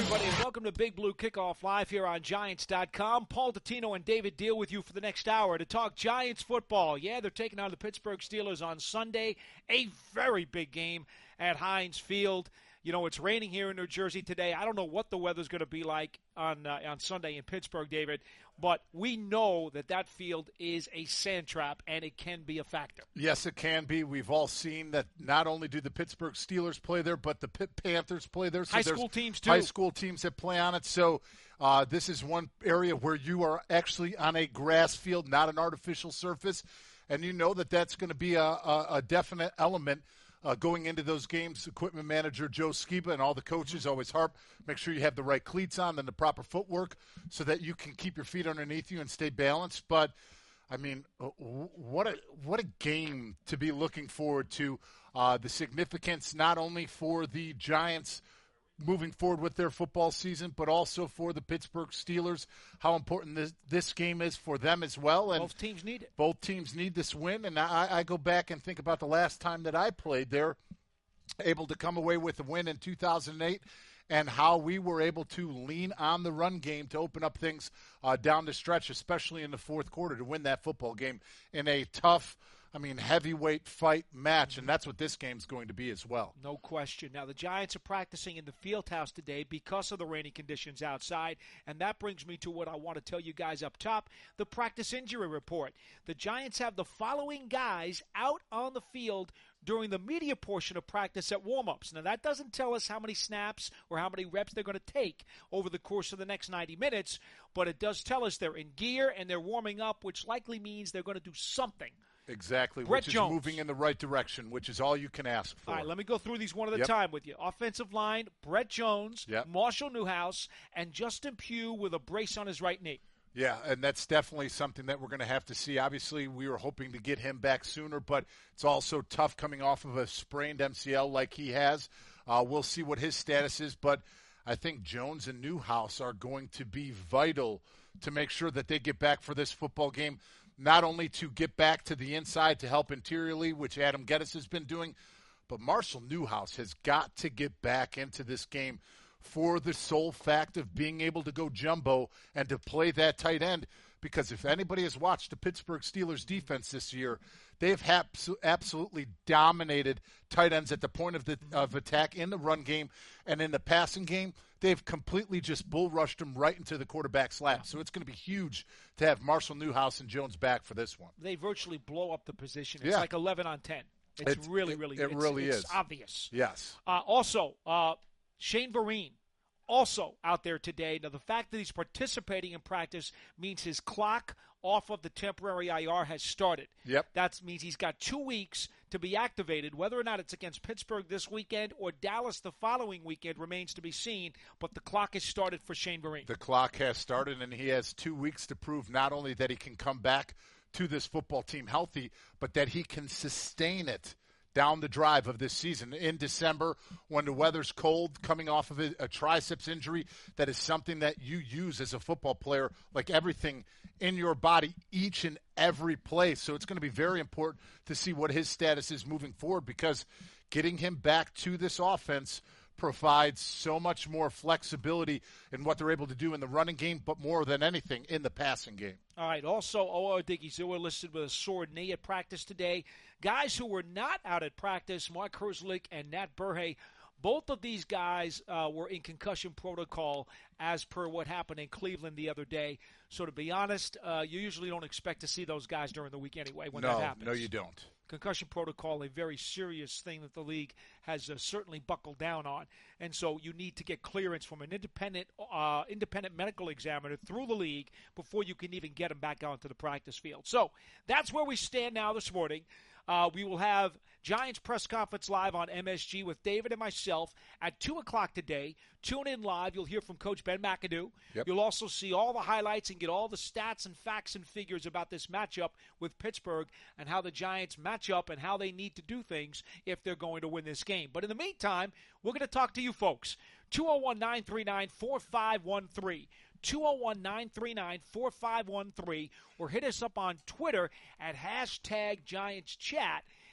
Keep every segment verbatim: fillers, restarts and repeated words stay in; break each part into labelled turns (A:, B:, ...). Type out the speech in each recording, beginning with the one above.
A: everybody, and welcome to Big Blue Kickoff Live here on Giants dot com. Paul Dottino and David Deal with you for the next hour to talk Giants football. Yeah, they're taking on the Pittsburgh Steelers on Sunday, a very big game at Heinz Field. You know, it's raining here in New Jersey today. I don't know what the weather's going to be like on uh, on Sunday in Pittsburgh, David, but we know that that field is a sand trap, and it can be a factor.
B: Yes, it can be. We've all seen that not only do the Pittsburgh Steelers play there, but the Pitt Panthers play there. So
A: high school teams, too.
B: High school teams that play on it. So uh, this is one area where you are actually on a grass field, not an artificial surface, and you know that that's going to be a, a, a definite element Uh, going into those games. Equipment manager Joe Skiba and all the coaches always harp, make sure you have the right cleats on and the proper footwork so that you can keep your feet underneath you and stay balanced. But, I mean, what a what a game to be looking forward to. Uh, the significance not only for the Giants moving forward with their football season, but also for the Pittsburgh Steelers, how important this, this game is for them as well. And
A: both teams need it.
B: Both teams need this win. And I, I go back and think about the last time that I played there, able to come away with a win in two thousand eight, and how we were able to lean on the run game to open up things uh, down the stretch, especially in the fourth quarter, to win that football game in a tough, I mean, heavyweight fight match, and that's what this game's going to be as well.
A: No question. Now, the Giants are practicing in the field house today because of the rainy conditions outside, and that brings me to what I want to tell you guys up top, the practice injury report. The Giants have the following guys out on the field during the media portion of practice at warm-ups. Now, that doesn't tell us how many snaps or how many reps they're going to take over the course of the next ninety minutes, but it does tell us they're in gear and they're warming up, which likely means they're going to do something.
B: Exactly,
A: Brett
B: which is
A: Jones.
B: moving in the right direction, which is all you can ask for.
A: All right, let me go through these one at a
B: Yep.
A: time with you. Offensive line, Brett Jones,
B: Yep.
A: Marshall Newhouse, and Justin Pugh with a brace on his right knee.
B: Yeah, and that's definitely something that we're going to have to see. Obviously, we were hoping to get him back sooner, but it's also tough coming off of a sprained M C L like he has. Uh, we'll see what his status is, but I think Jones and Newhouse are going to be vital to make sure that they get back for this football game, not only to get back to the inside to help interiorly, which Adam Geddes has been doing, but Marshall Newhouse has got to get back into this game for the sole fact of being able to go jumbo and to play that tight end. Because if anybody has watched the Pittsburgh Steelers defense this year, they've abs- absolutely dominated tight ends at the point of the of attack in the run game, and in the passing game, they've completely just bull rushed them right into the quarterback's lap. So it's going to be huge to have Marshall Newhouse and Jones back for this one.
A: They virtually blow up the position. It's
B: Yeah.
A: like eleven on ten. It's,
B: It's-
A: really,
B: it-
A: really,
B: it
A: it's,
B: really
A: it's
B: is.
A: obvious.
B: Yes.
A: Uh, also, uh, Shane Vereen, also out there today. Now, the fact that he's participating in practice means his clock off of the temporary I R has started.
B: Yep.
A: That means he's got two weeks to be activated. Whether or not it's against Pittsburgh this weekend or Dallas the following weekend remains to be seen, but the clock has started for Shane Vereen.
B: The clock has started, and he has two weeks to prove not only that he can come back to this football team healthy, but that he can sustain it down the drive of this season. In December, when the weather's cold, coming off of a, a triceps injury, that is something that you use as a football player, like everything in your body, each and every play. So it's going to be very important to see what his status is moving forward, because getting him back to this offense provides so much more flexibility in what they're able to do in the running game, but more than anything in the passing game.
A: All right, also, O R Odighizuwa listed with a sore knee at practice today. Guys who were not out at practice, Mark Herzlich and Nat Burhay, both of these guys uh, were in concussion protocol as per what happened in Cleveland the other day. So to be honest, uh, you usually don't expect to see those guys during the week anyway when
B: no,
A: that happens.
B: No, you don't.
A: Concussion protocol, a very serious thing that the league has uh, certainly buckled down on. And so you need to get clearance from an independent uh, independent medical examiner through the league before you can even get them back onto the practice field. So that's where we stand now this morning. Uh, we will have Giants press conference live on M S G with David and myself at two o'clock today. Tune in live. You'll hear from Coach Ben McAdoo.
B: Yep.
A: You'll also see all the highlights and get all the stats and facts and figures about this matchup with Pittsburgh and how the Giants match up and how they need to do things if they're going to win this game. But in the meantime, we're going to talk to you folks. two oh one, nine three nine, four five one three. two oh one, nine three nine, four five one three, or hit us up on Twitter at hashtag Giants Chat.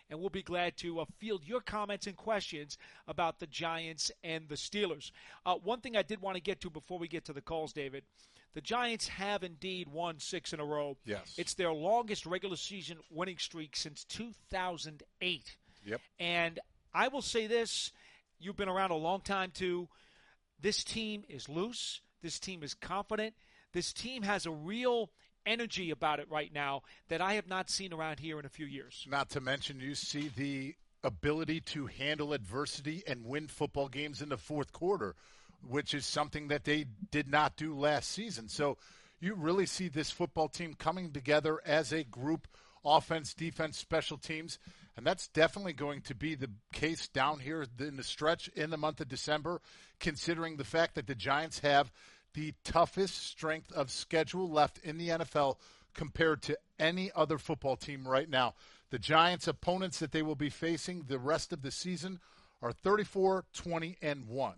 A: and we'll be glad to uh, field your comments and questions about the Giants and the Steelers. Uh, one thing I did want to get to before we get to the calls, David, the Giants have indeed won six in a row.
B: Yes.
A: It's their longest regular season winning streak since two thousand eight.
B: Yep.
A: And I will say this, you've been around a long time too. This team is loose. This team is confident. This team has a real energy about it right now that I have not seen around here in a few years.
B: Not to mention you see the ability to handle adversity and win football games in the fourth quarter, which is something that they did not do last season. So you really see this football team coming together as a group, offense, defense, special teams, and that's definitely going to be the case down here in the stretch in the month of December, considering the fact that the Giants have the toughest strength of schedule left in the N F L compared to any other football team right now. The Giants' opponents that they will be facing the rest of the season are thirty-four, twenty, and one.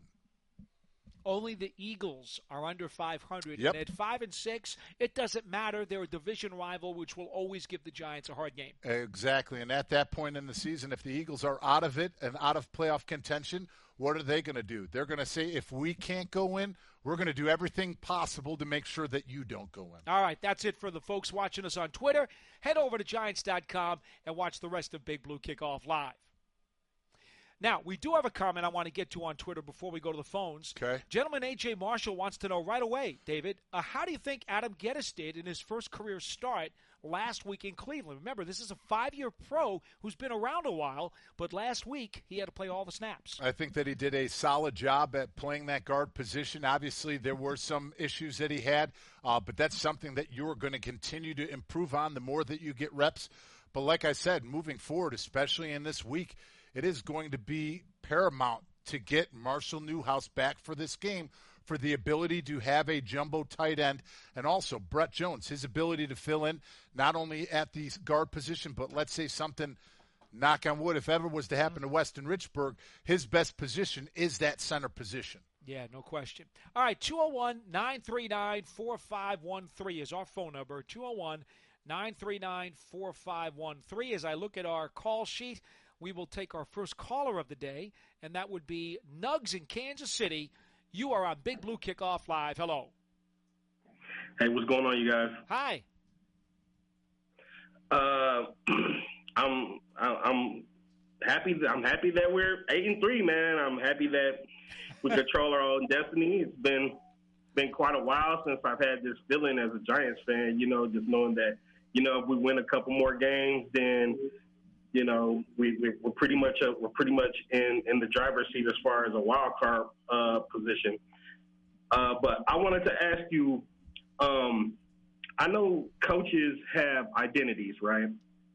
A: Only the Eagles are under five hundred.
B: Yep.
A: And at five and six, it doesn't matter. They're a division rival, which will always give the Giants a hard game.
B: Exactly. And at that point in the season, if the Eagles are out of it and out of playoff contention, what are they going to do? They're going to say, if we can't go in, we're going to do everything possible to make sure that you don't go in.
A: All right, that's it for the folks watching us on Twitter. Head over to Giants dot com and watch the rest of Big Blue Kickoff live. Now, we do have a comment I want to get to on Twitter before we go to the phones.
B: Okay.
A: Gentleman A J Marshall wants to know right away, David, uh, how do you think Adam Geddes did in his first career start last week in Cleveland? Remember, this is a five-year pro who's been around a while, but last week he had to play all the snaps.
B: I think that he did a solid job at playing that guard position. Obviously, there were some issues that he had, uh, but that's something that you're going to continue to improve on the more that you get reps. But like I said, moving forward, especially in this week, it is going to be paramount to get Marshall Newhouse back for this game for the ability to have a jumbo tight end, and also Brett Jones, his ability to fill in not only at the guard position, but let's say something, knock on wood, if ever was to happen to Weston Richburg, his best position is that center position.
A: Yeah, no question. All right, two oh one, nine three nine, four five one three is our phone number, two oh one, nine three nine, four five one three. As I look at our call sheet, we will take our first caller of the day, and that would be Nugs in Kansas City. You are on Big Blue Kickoff Live. Hello.
C: Hey, what's going on, you guys?
A: Hi.
C: Uh, I'm I'm happy. That, I'm happy that we're eight and three, man. I'm happy that we control our own destiny. It's been been quite a while since I've had this feeling as a Giants fan. You know, just knowing that you know if we win a couple more games, then you know, we, we, we're pretty much a, we're pretty much in, in the driver's seat as far as a wild card uh, position. Uh, but I wanted to ask you, um, I know coaches have identities, right?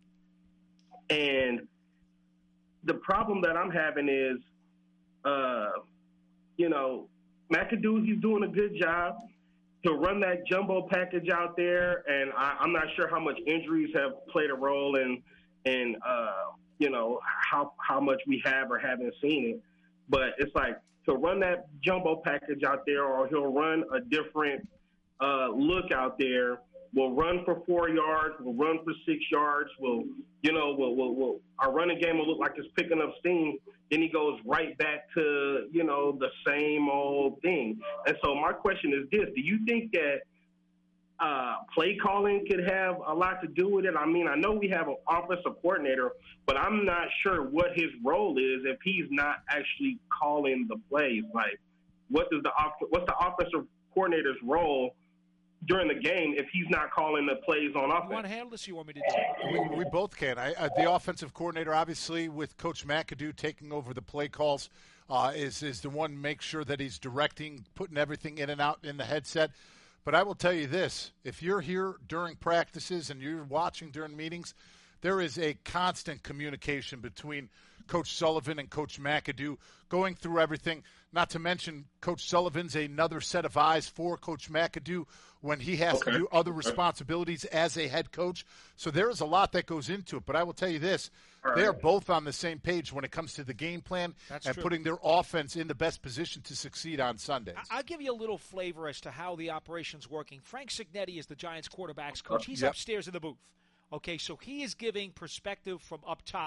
C: And the problem that I'm having is, uh, you know, McAdoo, he's doing a good job to run that jumbo package out there, and I, I'm not sure how much injuries have played a role in, in uh, you know, how how much we have or haven't seen it. But it's like to run that jumbo package out there, or he'll run a different uh, look out there. We'll run for four yards. We'll run for six yards. We'll, you know, we'll, we'll, we'll, our running game will look like it's picking up steam. Then he goes right back to, you know, the same old thing. And so my question is this: do you think that uh, play calling could have a lot to do with it? I mean, I know we have an offensive coordinator, but I'm not sure what his role is if he's not actually calling the plays. Like, what does the what's the offensive coordinator's role during the game if he's not calling the plays on offense?
A: You want to handle this? Or you want me to do it?
B: We, we both can. I, uh, the offensive coordinator, obviously, with Coach McAdoo taking over the play calls, uh, is is the one make sure that he's directing, putting everything in and out in the headset. But I will tell you this: if you're here during practices and you're watching during meetings, there is a constant communication between Coach Sullivan and Coach McAdoo going through everything. Not to mention, Coach Sullivan's another set of eyes for Coach McAdoo when he has
C: okay.
B: to do other responsibilities as a head coach. So there is a lot that goes into it. But I will tell you this,
C: All
B: they
C: right.
B: are both on the same page when it comes to the game plan
A: That's
B: and
A: true.
B: putting their offense in the best position to succeed on Sundays.
A: I'll give you a little flavor as to how the operation's working. Frank Cignetti is the Giants quarterback's coach. He's
B: Yep.
A: upstairs in the booth. Okay, so he is giving perspective from up top.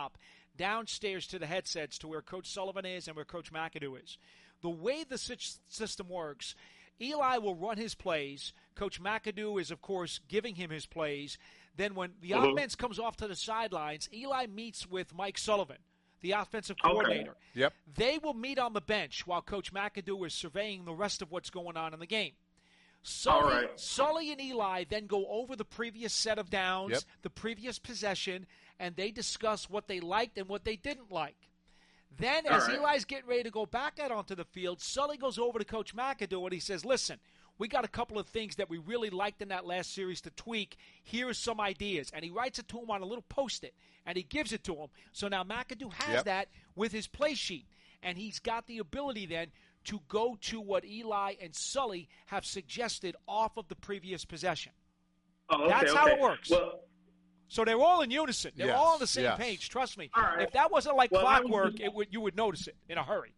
A: downstairs to the headsets to where Coach Sullivan is and where Coach McAdoo is. The way the system works, Eli will run his plays. Coach McAdoo is, of course, giving him his plays. Then when the mm-hmm. offense comes off to the sidelines, Eli meets with Mike Sullivan, the offensive coordinator.
B: Okay. Yep.
A: They will meet on the bench while Coach McAdoo is surveying the rest of what's going on in the game. Sully,
C: right.
A: Sully and Eli then go over the previous set of downs,
B: yep.
A: the previous possession, and they discuss what they liked and what they didn't like. Then,
C: All
A: as
C: right.
A: Eli's getting ready to go back out onto the field, Sully goes over to Coach McAdoo and he says, listen, we got a couple of things that we really liked in that last series to tweak. Here are some ideas. And he writes it to him on a little Post-it, and he gives it to him. So now McAdoo has
B: yep.
A: that with his play sheet, and he's got the ability then to go to what Eli and Sully have suggested off of the previous possession.
C: Oh, okay,
A: That's
C: okay.
A: how it works.
C: Well,
A: so they're all in unison. They're
B: yes,
A: all on the same
B: yes.
A: page. Trust me.
C: All right.
A: If that wasn't like
C: well,
A: clockwork,
C: just,
A: it would you would notice it in a hurry.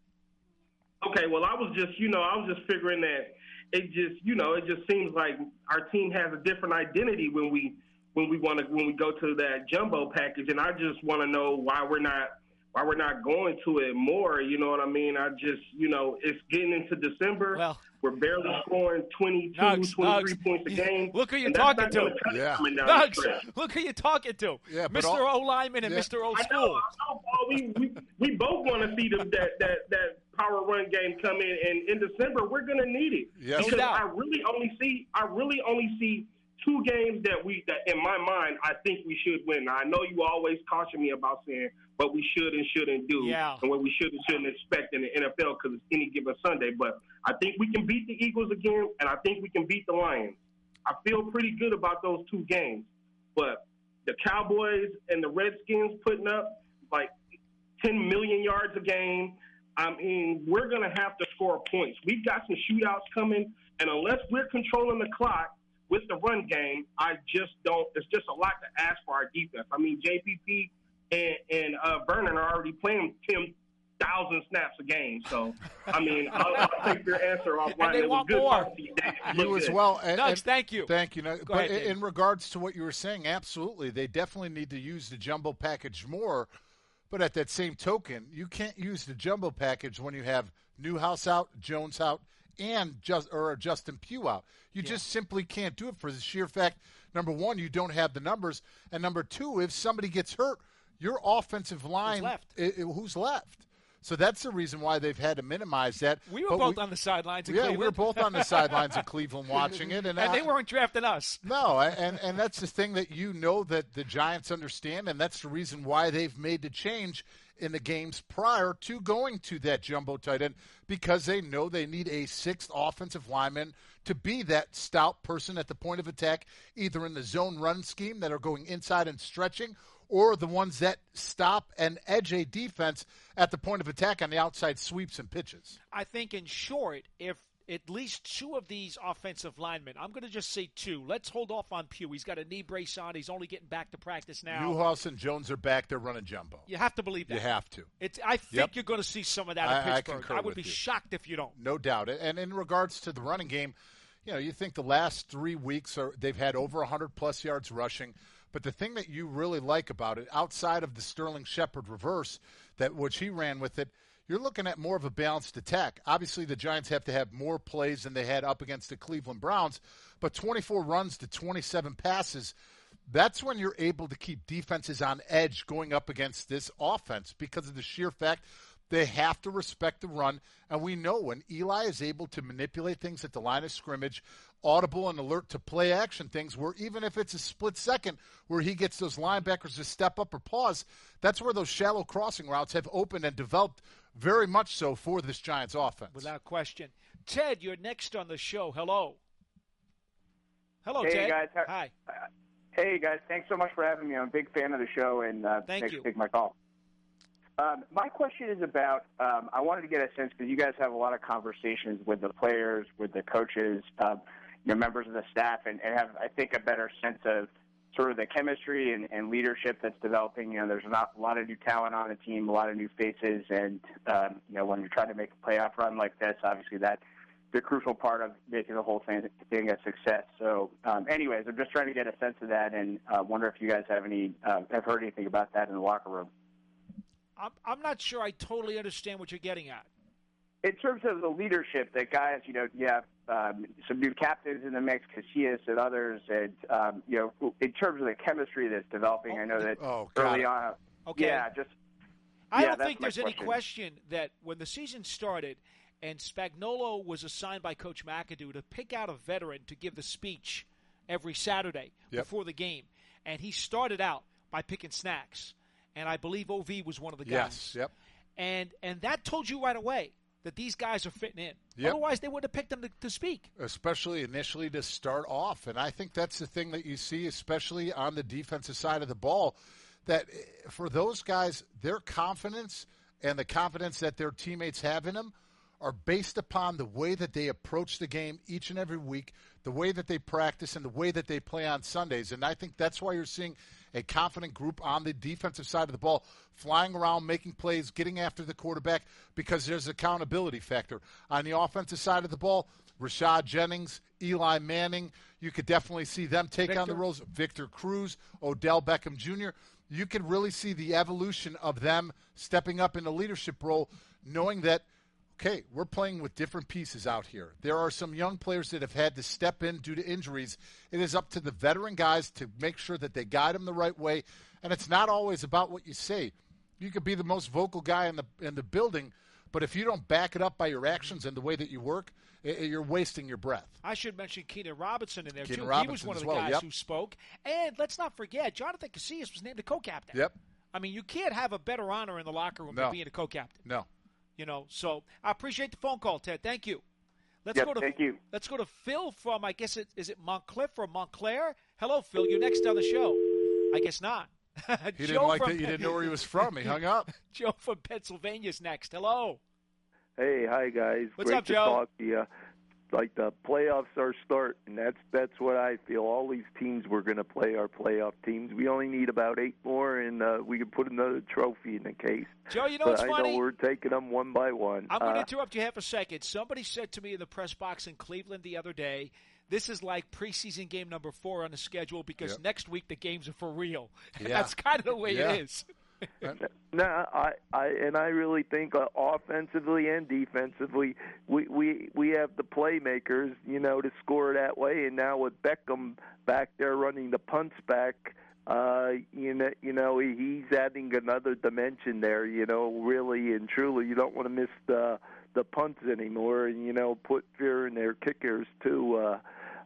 C: Okay, well, I was just, you know, I was just figuring that it just, you know, it just seems like our team has a different identity when we when we want to when we go to that jumbo package, and I just want to know why we're not why we're not going to it more. You know what I mean? I just, you know, it's getting into December.
A: Well,
C: we're barely scoring twenty-two,
A: Nugs,
C: twenty-three
A: Nugs.
C: points a game.
A: Look who you're
C: and that's
A: talking
C: not
A: to.
C: gonna cut it
B: Yeah.
C: coming down the
A: Nugs,
C: stretch.
A: look who you're talking to.
B: Yeah, but
A: Mister
B: all-
A: O-Lineman and
B: Yeah.
A: Mister Old
C: I know,
A: School.
C: I know, Paul. We, we, we both want to see the, that, that, that power run game come in, and in December we're going to need it.
B: Yes.
A: No
C: Because
A: doubt.
C: I really only see I really only see two games that we that in my mind I think we should win. Now, I know you always caution me about saying what we should and shouldn't do,
A: Yeah.
C: and what we should and shouldn't expect in the N F L because it's any given Sunday. But I think we can beat the Eagles again, and I think we can beat the Lions. I feel pretty good about those two games. But the Cowboys and the Redskins putting up like ten million yards a game. I mean, we're going to have to score points. We've got some shootouts coming, and unless we're controlling the clock with the run game, I just don't – it's just a lot to ask for our defense. I mean, J P P and, and uh, Vernon are already playing ten thousand snaps a game. So, I mean, I'll, I'll take your answer offline.
A: And they
C: it was
A: want
C: good
A: more.
C: talking to you, Dave. It
B: You
C: looked
B: as
C: good.
B: well. And,
A: Nugs,
B: and-
A: thank you.
B: Thank you. No,
A: Go
B: but
A: ahead,
B: in,
A: Dave.
B: in regards to what you were saying, absolutely, they definitely need to use the jumbo package more. But at that same token, you can't use the jumbo package when you have Newhouse out, Jones out, and just or Justin Pugh out. You
A: Yeah.
B: just simply can't do it for the sheer fact, number one, you don't have the numbers, and number two, if somebody gets hurt, your offensive line,
A: left?
B: i- i- who's left? So that's the reason why they've had to minimize that.
A: We were
B: But
A: both on the sidelines in
B: Yeah,
A: Cleveland.
B: we were both on the sidelines in Cleveland watching it, and,
A: and
B: I-
A: they weren't drafting us.
B: no, and and that's the thing that you know that the Giants understand, and that's the reason why they've made the change in the games prior to going to that jumbo tight end, because they know they need a sixth offensive lineman to be that stout person at the point of attack, either in the zone run scheme that are going inside and stretching, or the ones that stop and edge a defense at the point of attack on the outside sweeps and pitches.
A: I think, in short, if at least two of these offensive linemen, I'm going to just say two. Let's hold off on Pugh. He's got a knee brace on. He's only getting back to practice now.
B: Newhouse and Jones are back. They're running jumbo.
A: You have to believe that.
B: You have to.
A: It's, I think
B: Yep.
A: you're going to see some of that
B: I-
A: in
B: I
A: Pittsburgh.
B: concur
A: I, would
B: with
A: be
B: you.
A: shocked if you don't.
B: No doubt. And in regards to the running game, you know, you think the last three weeks are they've had over one hundred plus yards rushing. But the thing that you really like about it, outside of the Sterling Shepard reverse, that which he ran with it, you're looking at more of a balanced attack. Obviously, the Giants have to have more plays than they had up against the Cleveland Browns, but twenty-four runs to twenty-seven passes, that's when you're able to keep defenses on edge going up against this offense because of the sheer fact they have to respect the run. And we know when Eli is able to manipulate things at the line of scrimmage, audible and alert to play action things, where even if it's a split second where he gets those linebackers to step up or pause, that's where those shallow crossing routes have opened and developed very much so for this Giants offense.
A: Without question. Ted, you're next on the show. Hello. Hello,
D: Hey,
A: Ted.
D: guys. How-
A: Hi.
D: Hey, guys. Thanks so much for having me. I'm a big fan of the show, and uh,
A: Thank
D: thanks
A: you.
D: for taking my call. Um, my question is about, um, I wanted to get a sense, because you guys have a lot of conversations with the players, with the coaches, um, you know, members of the staff, and, and have, I think, a better sense of sort of the chemistry and, and leadership that's developing. You know, there's not a lot of new talent on the team, a lot of new faces, and, um, you know, when you're trying to make a playoff run like this, obviously that's the crucial part of making the whole thing, thing a success. So, um, anyways, I'm just trying to get a sense of that, and uh, wonder if you guys have any uh, have heard anything about that in the locker room.
A: I'm, I'm not sure I totally understand what you're getting at.
D: In terms of the leadership, that guys, you know, you have um, some new captains in the mix, Casillas and others, and um, you know, in terms of the chemistry that's developing, I know that
B: oh,
D: early on,
A: okay,
D: yeah, just
A: I
D: yeah,
A: don't
D: that's
A: think
D: my
A: there's any
D: question.
A: question that when the season started and Spagnuolo was assigned by Coach McAdoo to pick out a veteran to give the speech every Saturday
B: Yep.
A: before the game, and he started out by picking Snacks, and I believe O V was one of the guys.
B: Yes, yep.
A: And and that told you right away that these guys are fitting in.
B: Yep.
A: Otherwise, they would have picked them to, to speak.
B: Especially initially to start off. And I think that's the thing that you see, especially on the defensive side of the ball, that for those guys, their confidence and the confidence that their teammates have in them are based upon the way that they approach the game each and every week, the way that they practice, and the way that they play on Sundays. And I think that's why you're seeing a confident group on the defensive side of the ball, flying around, making plays, getting after the quarterback, because there's accountability factor. On the offensive side of the ball, Rashad Jennings, Eli Manning, you could definitely see them take
D: Victor.
B: on the roles. Victor Cruz, Odell Beckham Junior You can really see the evolution of them stepping up in a leadership role, knowing that, okay, we're playing with different pieces out here. There are some young players that have had to step in due to injuries. It is up to the veteran guys to make sure that they guide them the right way. And it's not always about what you say. You could be the most vocal guy in the in the building, but if you don't back it up by your actions and the way that you work, it, you're wasting your breath.
A: I should mention Keenan Robinson in there,
B: Keenan
A: too.
B: Robinson
A: he was one of
B: as
A: the
B: well,
A: guys
B: yep.
A: who spoke. And let's not forget, Jonathan Casillas was named a co-captain.
B: Yep.
A: I mean, you can't have a better honor in the locker room
B: No.
A: than being a co-captain.
B: No.
A: You know, so I appreciate the phone call, Ted. Thank you. Let's
D: Yep,
A: go to
D: thank you.
A: Let's go to Phil from, I guess it is it Montclair or Montclair. Hello, Phil. You're next on the show. I guess not.
B: He
A: Joe
B: didn't like
A: from
B: that you didn't know where he was from. He hung up.
A: Joe from Pennsylvania's next. Hello.
E: Hey, hi guys.
A: What's
E: Great
A: up,
E: to
A: Joe?
E: talk to you. Like the playoffs are starting. That's that's what I feel. All these teams we're going to play are playoff teams. We only need about eight more, and uh, we can put another trophy in the case.
A: Joe, you know
E: but
A: what's
E: I
A: funny?
E: know we're taking them one by one.
A: I'm going to
E: Uh,
A: interrupt you half a second. Somebody said to me in the press box in Cleveland the other day, this is like preseason game number four on the schedule because
B: Yep.
A: next week the games are for real. And
B: Yeah.
A: that's kind of the way
B: Yeah.
A: it is.
E: No, I, I, and I really think uh, offensively and defensively, we, we, we have the playmakers, you know, to score that way. And now with Beckham back there running the punts back, uh, you know, you know, he's adding another dimension there. You know, really and truly, you don't want to miss the the punts anymore, and you know, put fear in their kickers too. Uh,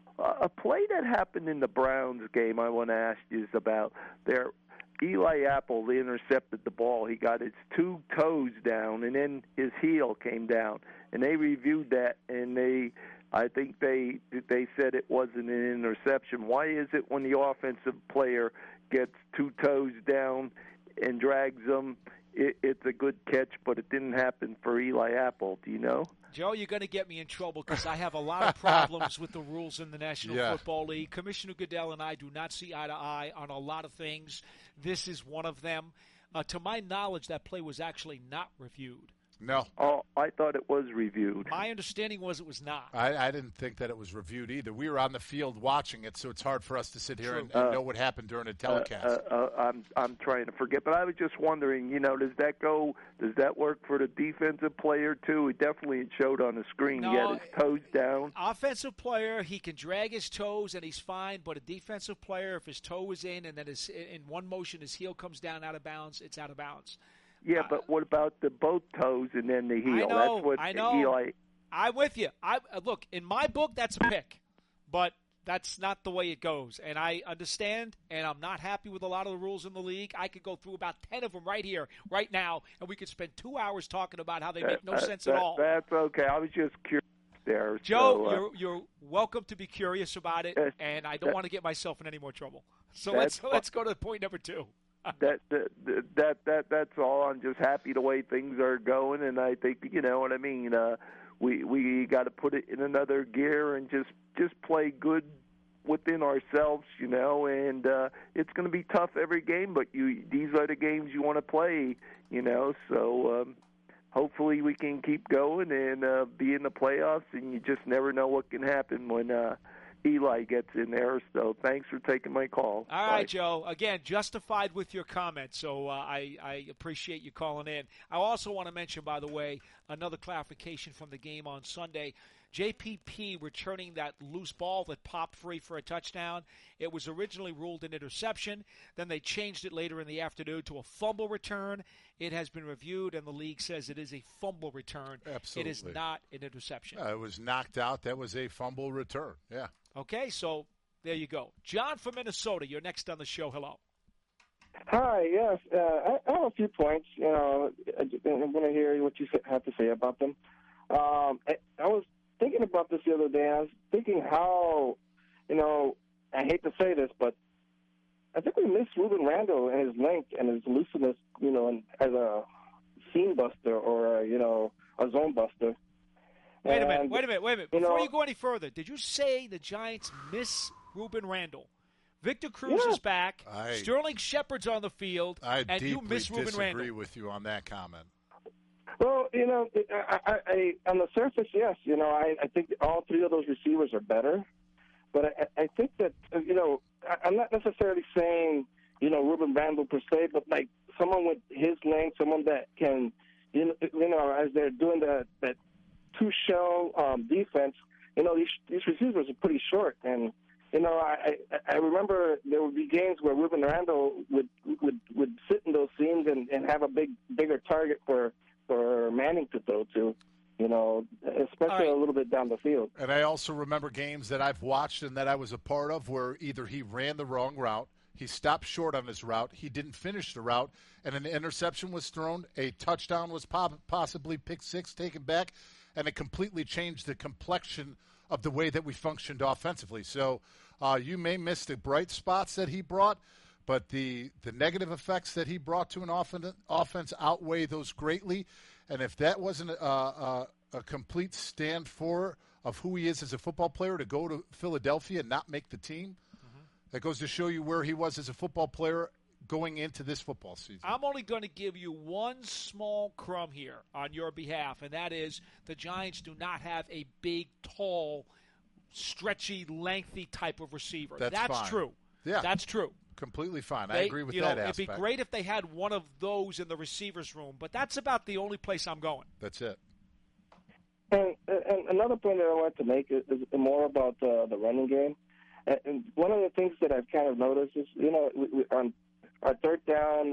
E: a play that happened in the Browns game, I want to ask you is about their. Eli Apple, they intercepted the ball. He got his two toes down, and then his heel came down. And they reviewed that, and they, I think they they said it wasn't an interception. Why is it when the offensive player gets two toes down and drags them, it, it's a good catch, but it didn't happen for Eli Apple? Do you know?
A: Joe, you're going to get me in trouble because I have a lot of problems with the rules in the National
B: Yeah.
A: Football League. Commissioner Goodell and I do not see eye to eye on a lot of things. This is one of them. Uh, to my knowledge, that play was actually not reviewed.
B: No.
E: Oh, I thought it was reviewed.
A: My understanding was it was not.
B: I, I didn't think that it was reviewed either. We were on the field watching it, so it's hard for us to sit here
A: True.
B: and, and
E: Uh,
B: know what happened during a
E: Uh,
B: telecast.
E: uh, uh, I'm I'm trying to forget, but I was just wondering, you know, does that go? Does that work for the defensive player too? It definitely it showed on the screen.
A: No,
E: he had his toes down.
A: Offensive player, he can drag his toes and he's fine. But a defensive player, if his toe is in and then his, in one motion his heel comes down out of bounds, it's out of bounds.
E: Yeah, but what about the both toes and then the heel?
A: I know,
E: That's what
A: I know.
E: Eli.
A: I'm with you. I uh, look in my book. That's a pick, but that's not the way it goes. And I understand, and I'm not happy with a lot of the rules in the league. I could go through about ten of them right here, right now, and we could spend two hours talking about how they make no
E: Uh,
A: sense
E: that,
A: at all.
E: That's okay. I was just curious there.
A: Joe,
E: so, uh,
A: you're you're welcome to be curious about it,
E: Yes,
A: and I don't
E: that-
A: want to get myself in any more trouble. So
E: That's
A: let's
E: fi-
A: let's go to point number two.
E: that, that that that that's all. I'm just happy the way things are going, and I think you know what I mean. Uh, we we got to put it in another gear and just just play good within ourselves, you know. And uh, it's going to be tough every game, but you these are the games you want to play, you know. So um, hopefully we can keep going and uh, be in the playoffs. And you just never know what can happen when uh, Eli gets in there. So thanks for taking my call.
A: All
E: Bye.
A: right, Joe. Again, justified with your comments, so uh, I, I appreciate you calling in. I also want to mention, by the way, another clarification from the game on Sunday. J P P returning that loose ball that popped free for a touchdown. It was originally ruled an interception. Then they changed it later in the afternoon to a fumble return. It has been reviewed, and the league says it is a fumble return.
B: Absolutely.
A: It is not an interception.
B: Uh, it was knocked out. That was a fumble return. Yeah.
A: Okay, so there you go. John from Minnesota, you're next on the show. Hello.
F: Hi, yes. Uh, I, I have a few points. You know, I, I'm going to hear what you have to say about them. Um, I, I was thinking about this the other day. I was thinking how, you know, I hate to say this, but I think we miss Ruben Randall and his length and his looseness, you know, and as a seam buster or, a, you know, a zone buster.
A: Wait a
F: and,
A: minute, wait a minute, wait a minute. Before
F: you, know,
A: you go any further, did you say the Giants miss Ruben Randall? Victor Cruz
F: yeah.
A: is back.
B: I,
A: Sterling Shepard's on the field.
B: I
A: and you
B: deeply
A: miss Ruben
B: disagree
A: Randall.
B: with you on that comment.
F: Well, you know, I, I, I, on the surface, yes. You know, I, I think all three of those receivers are better. But I, I think that, you know, I, I'm not necessarily saying, you know, Ruben Randall per se, but like someone with his length, someone that can, you know, you know as they're doing that, that two-shell um, defense, you know, these, these receivers are pretty short. And, you know, I, I, I remember there would be games where Ruben Randall would, would, would sit in those seams and, and have a big, bigger target for, for Manning to throw to, you know, especially
A: right.
F: a little bit down the field.
B: And I also remember games that I've watched and that I was a part of where either he ran the wrong route, he stopped short on his route, he didn't finish the route, and an interception was thrown, a touchdown was pop- possibly pick six taken back, and it completely changed the complexion of the way that we functioned offensively. So uh, you may miss the bright spots that he brought, but the, the negative effects that he brought to an offen- offense outweigh those greatly. And if that wasn't a, a, a complete stand for of who he is as a football player to go to Philadelphia and not make the team, mm-hmm. that goes to show you where he was as a football player going into this football season.
A: I'm only going to give you one small crumb here on your behalf, and that is the Giants do not have a big, tall, stretchy, lengthy type of receiver.
B: That's,
A: That's
B: fine.
A: true.
B: Yeah.
A: That's true.
B: Completely fine.
A: They,
B: I agree with
A: you
B: that
A: know,
B: aspect.
A: It'd be great if they had one of those in the receivers room, but that's about the only place I'm going.
B: That's it.
F: And, and another point that I want to make is, is more about uh, the running game. And, and one of the things that I've kind of noticed is, you know, we, we, on our third down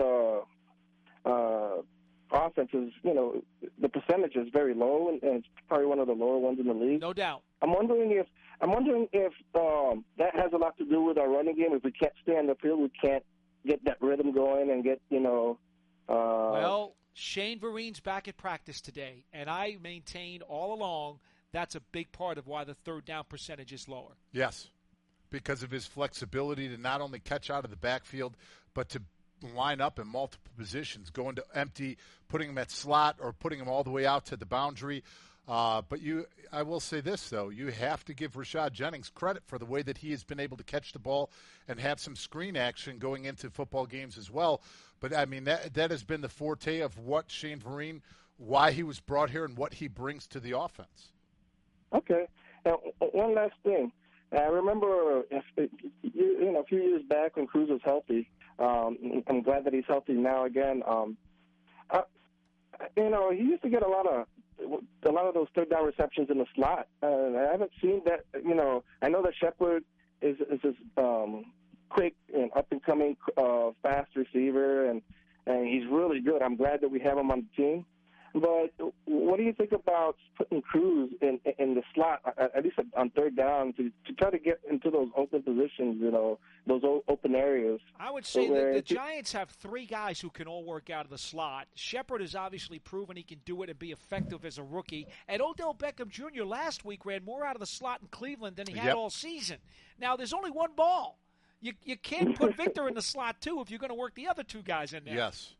F: uh, uh, offense is, you know, the percentage is very low, and, and it's probably one of the lower ones in the league.
A: No doubt.
F: I'm wondering if I'm wondering if um, that has a lot to do with our running game. If we can't stay on the field, we can't get that rhythm going and get, you know. Uh,
A: well, Shane Vereen's back at practice today, and I maintain all along that's a big part of why the third down percentage is lower.
B: Yes, because of his flexibility to not only catch out of the backfield, but to line up in multiple positions, going to empty, putting him at slot, or putting him all the way out to the boundary. Uh, but you, I will say this, though. You have to give Rashad Jennings credit for the way that he has been able to catch the ball and have some screen action going into football games as well. But, I mean, that that has been the forte of what Shane Vereen, why he was brought here and what he brings to the offense.
F: Okay. Now, one last thing. I remember, if, you know, a few years back when Cruz was healthy. Um, I'm glad that he's healthy now again. Um, uh, you know, he used to get a lot of a lot of those third down receptions in the slot. Uh, I haven't seen that. You know, I know that Shepard is is this um, quick and up and coming uh, fast receiver, and and he's really good. I'm glad that we have him on the team. But what do you think about putting Cruz in in the slot, at least on third down, to, to try to get into those open positions, you know, those open areas?
A: I would say that the Giants have three guys who can all work out of the slot. Shepard has obviously proven he can do it and be effective as a rookie. And Odell Beckham Junior last week ran more out of the slot in Cleveland than he had
B: yep.
A: all season. Now, there's only one ball. You, you can't put Victor in the slot, too, if you're going to work the other two guys in there.
B: Yes.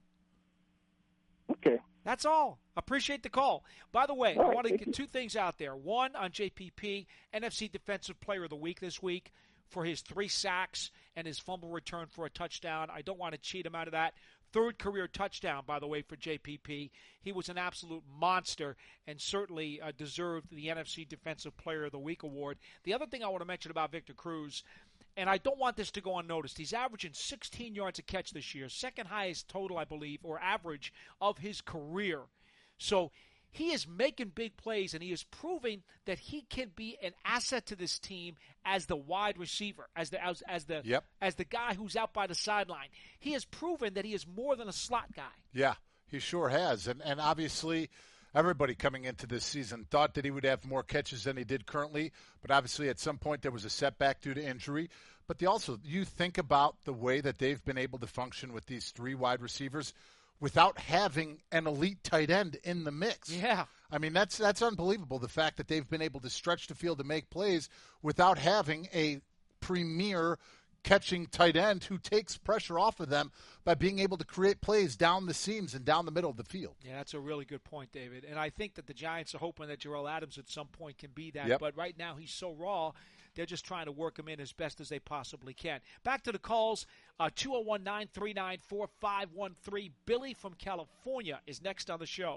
F: Okay.
A: That's all. Appreciate the call. By the way,
F: all
A: I
F: right,
A: want to get
F: you.
A: two things out there. One, on J P P, N F C Defensive Player of the Week this week for his three sacks and his fumble return for a touchdown. I don't want to cheat him out of that. third career touchdown, by the way, for J P P. He was an absolute monster and certainly uh, deserved the N F C Defensive Player of the Week award. The other thing I want to mention about Victor Cruz, and I don't want this to go unnoticed, he's averaging sixteen yards a catch this year, second highest total, I believe, or average of his career. So he is making big plays, and he is proving that he can be an asset to this team as the wide receiver, as the as, as the
B: yep.
A: as the guy who's out by the sideline. He has proven that he is more than a slot guy.
B: Yeah, he sure has. And and obviously everybody coming into this season thought that he would have more catches than he did currently, but obviously at some point there was a setback due to injury. But the, also, you think about the way that they've been able to function with these three wide receivers without having an elite tight end in the mix.
A: Yeah.
B: I mean, that's that's unbelievable, the fact that they've been able to stretch the field to make plays without having a premier catching tight end who takes pressure off of them by being able to create plays down the seams and down the middle of the field.
A: Yeah, that's a really good point, David. And I think that the Giants are hoping that Jarrell Adams at some point can be that.
B: Yep.
A: But right now he's so raw, they're just trying to work him in as best as they possibly can. Back to the calls, uh, two oh one, nine three nine, four five one three. Billy from California is next on the show.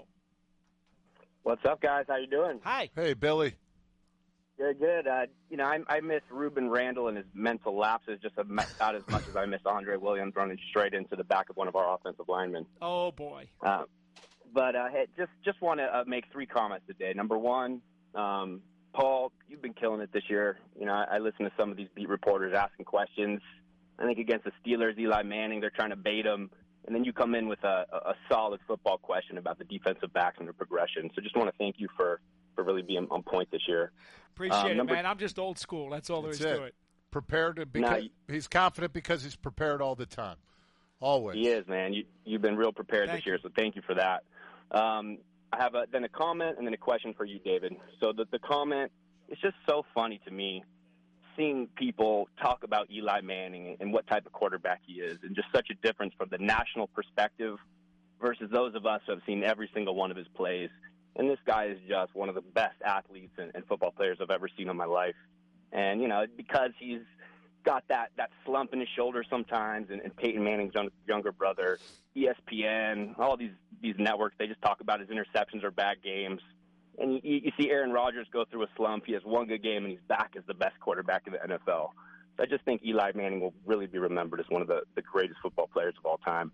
G: What's up, guys? How you doing?
A: Hi.
B: Hey, Billy.
G: Good, good. Uh, you know, I, I miss Ruben Randall and his mental lapses just about as much as I miss Andre Williams running straight into the back of one of our offensive linemen.
A: Oh, boy.
G: Uh, but uh, hey, just just want to uh, make three comments today. Number one, um, Paul, you've been killing it this year. You know, I, I listen to some of these beat reporters asking questions. I think against the Steelers, Eli Manning, they're trying to bait him. And then you come in with a, a solid football question about the defensive backs and their progression. So just want to thank you for, for really being on point this year.
A: Appreciate
G: um,
A: it,
G: number,
A: man. I'm just old school. That's all there
B: That's
A: is
B: it.
A: to it.
B: Prepared to because
G: nah,
B: he's confident because he's prepared all the time. Always.
G: He is, man. You, you've been real prepared
A: thank
G: this year,
A: you.
G: so thank you for that. Um, I have a, then a comment and then a question for you, David. So the, the comment, it's just so funny to me seeing people talk about Eli Manning and what type of quarterback he is, and just such a difference from the national perspective versus those of us who have seen every single one of his plays. And this guy is just one of the best athletes and, and football players I've ever seen in my life. And, you know, because he's got that, that slump in his shoulder sometimes, and, and Peyton Manning's younger brother, E S P N, all these, these networks, they just talk about his interceptions or bad games. And you, you see Aaron Rodgers go through a slump. He has one good game, and he's back as the best quarterback in the N F L. So I just think Eli Manning will really be remembered as one of the, the greatest football players of all time.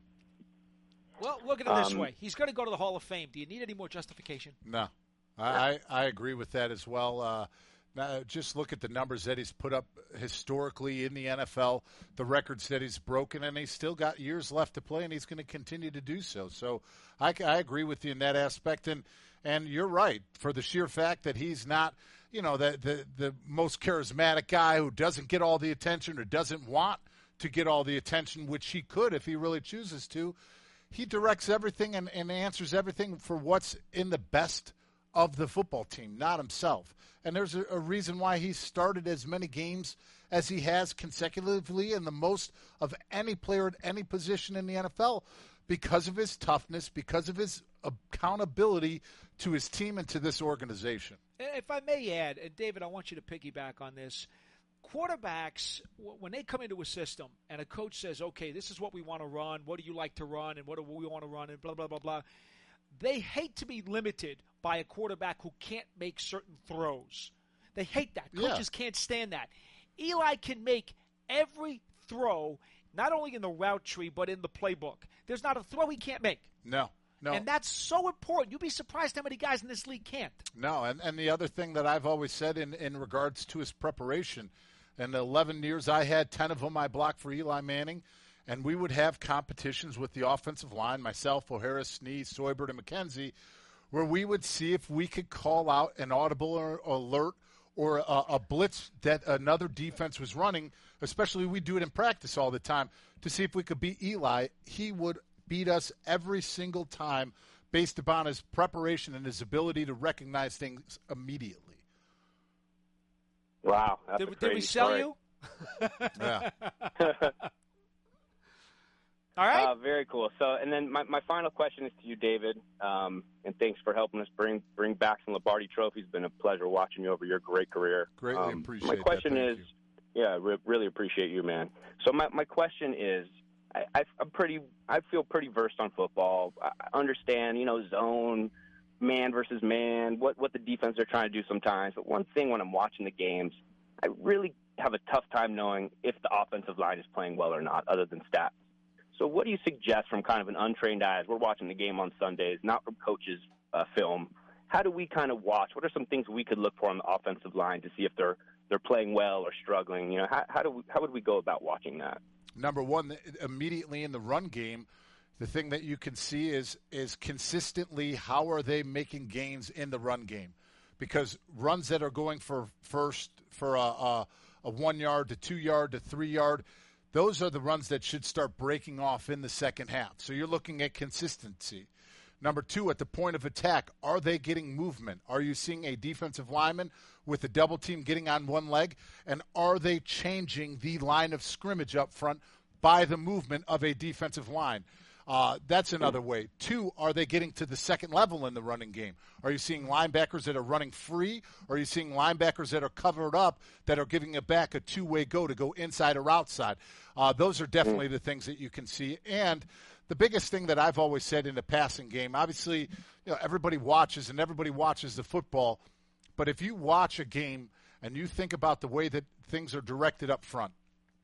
A: Well, look at it this
G: Um,
A: way. He's going to go to the Hall of Fame. Do you need any more justification?
B: No. I, I agree with that as well. Uh, now just look at the numbers that he's put up historically in the N F L, the records that he's broken, and he's still got years left to play, and he's going to continue to do so. So I, I agree with you in that aspect. And, and you're right, for the sheer fact that he's not, you know, the, the, the most charismatic guy who doesn't get all the attention or doesn't want to get all the attention, which he could if he really chooses to. He directs everything and, and answers everything for what's in the best of the football team, not himself. And there's a, a reason why he started as many games as he has consecutively and the most of any player at any position in the N F L because of his toughness, because of his accountability to his team and to this organization.
A: If I may add, and David, I want you to piggyback on this. Quarterbacks, when they come into a system and a coach says, okay, this is what we want to run, what do you like to run, and what do we want to run, and blah, blah, blah, blah, they hate to be limited by a quarterback who can't make certain throws. They hate that. Coaches yeah. can't stand that. Eli can make every throw, not only in the route tree, but in the playbook. There's not a throw he can't make.
B: No. No.
A: And that's so important. You'd be surprised how many guys in this league can't.
B: No, and, and the other thing that I've always said in, in regards to his preparation, in the eleven years I had, ten of them I blocked for Eli Manning, and we would have competitions with the offensive line, myself, O'Hara, Snead, Soybert, and McKenzie, where we would see if we could call out an audible or alert or a, a blitz that another defense was running, especially we do it in practice all the time, to see if we could beat Eli. He would beat us every single time based upon his preparation and his ability to recognize things immediately.
G: Wow. That's
A: did,
G: a
A: did we sell
G: story.
A: you?
B: Yeah.
A: All right.
G: Uh, very cool. So, and then my, my final question is to you, David, um, and thanks for helping us bring bring back some Lombardi trophies. It's been a pleasure watching you over your great career.
B: Greatly
G: um,
B: appreciate
G: My question
B: that.
G: is,
B: Thank you.
G: yeah, re- really appreciate you, man. So my, my question is, I, I, I'm pretty. I feel pretty versed on football. I understand, you know, zone, man versus man, what what the defense are trying to do sometimes. But one thing when I'm watching the games, I really have a tough time knowing if the offensive line is playing well or not, other than stats. So, what do you suggest from kind of an untrained eye as we're watching the game on Sundays, not from coaches' uh, film? How do we kind of watch? What are some things we could look for on the offensive line to see if they're they're playing well or struggling? You know, how how do we, how would we go about watching that?
B: Number one, immediately in the run game, the thing that you can see is is consistently how are they making gains in the run game, because runs that are going for first for a, a, a one yard to two yard to three yard, those are the runs that should start breaking off in the second half. So you're looking at consistency. Number two, at the point of attack, are they getting movement? Are you seeing a defensive lineman with a double team getting on one leg? And are they changing the line of scrimmage up front by the movement of a defensive line? Uh, that's another way. Two, are they getting to the second level in the running game? Are you seeing linebackers that are running free? Or are you seeing linebackers that are covered up that are giving it back a two-way go to go inside or outside? Uh, those are definitely the things that you can see. And the biggest thing that I've always said in the passing game, obviously, you know, everybody watches and everybody watches the football, but if you watch a game and you think about the way that things are directed up front,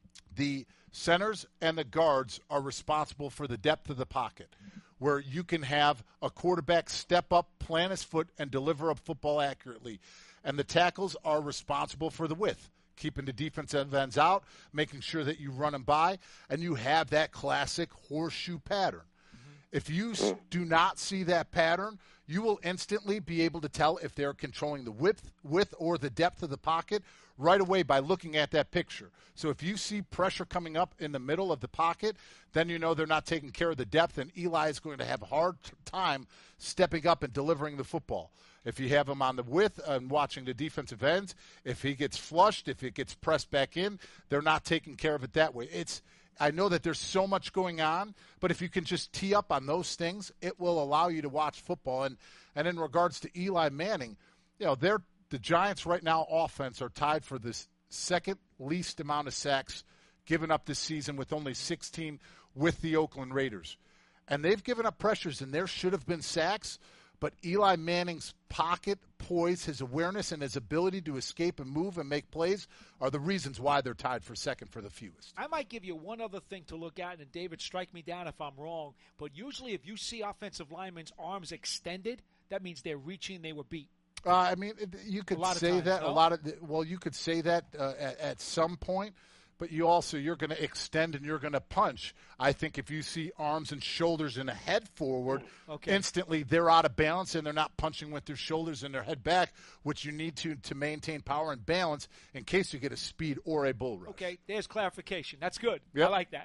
B: the centers and the guards are responsible for the depth of the pocket, where you can have a quarterback step up, plant his foot, and deliver a football accurately. And the tackles are responsible for the width, keeping the defensive ends out, making sure that you run them by, and you have that classic horseshoe pattern. Mm-hmm. If you do not see that pattern, you will instantly be able to tell if they're controlling the width, width or the depth of the pocket right away by looking at that picture. So if you see pressure coming up in the middle of the pocket, then you know they're not taking care of the depth, and Eli is going to have a hard time stepping up and delivering the football. If you have him on the width and watching the defensive ends, if he gets flushed, if it gets pressed back in, they're not taking care of it that way. It's I know that there's so much going on, but if you can just tee up on those things, it will allow you to watch football. And and in regards to Eli Manning, you know, they're the Giants right now offense are tied for the second least amount of sacks given up this season, with only sixteen with the Oakland Raiders. And they've given up pressures, and there should have been sacks, but Eli Manning's pocket poise, his awareness, and his ability to escape and move and make plays are the reasons why they're tied for second for the fewest.
A: I might give you one other thing to look at, and David, strike me down if I'm wrong, but usually if you see offensive linemen's arms extended, that means they're reaching, they were beat.
B: Uh, I mean, you could say
A: times,
B: that
A: no?
B: a lot of well, you could say that uh, at, at some point, but you also you're going to extend and you're going to punch. I think if you see arms and shoulders and a head forward, okay. instantly they're out of balance and they're not punching with their shoulders and their head back, which you need to to maintain power and balance in case you get a speed or a bull rush.
A: Okay, there's clarification. That's good.
B: Yep.
A: I like that.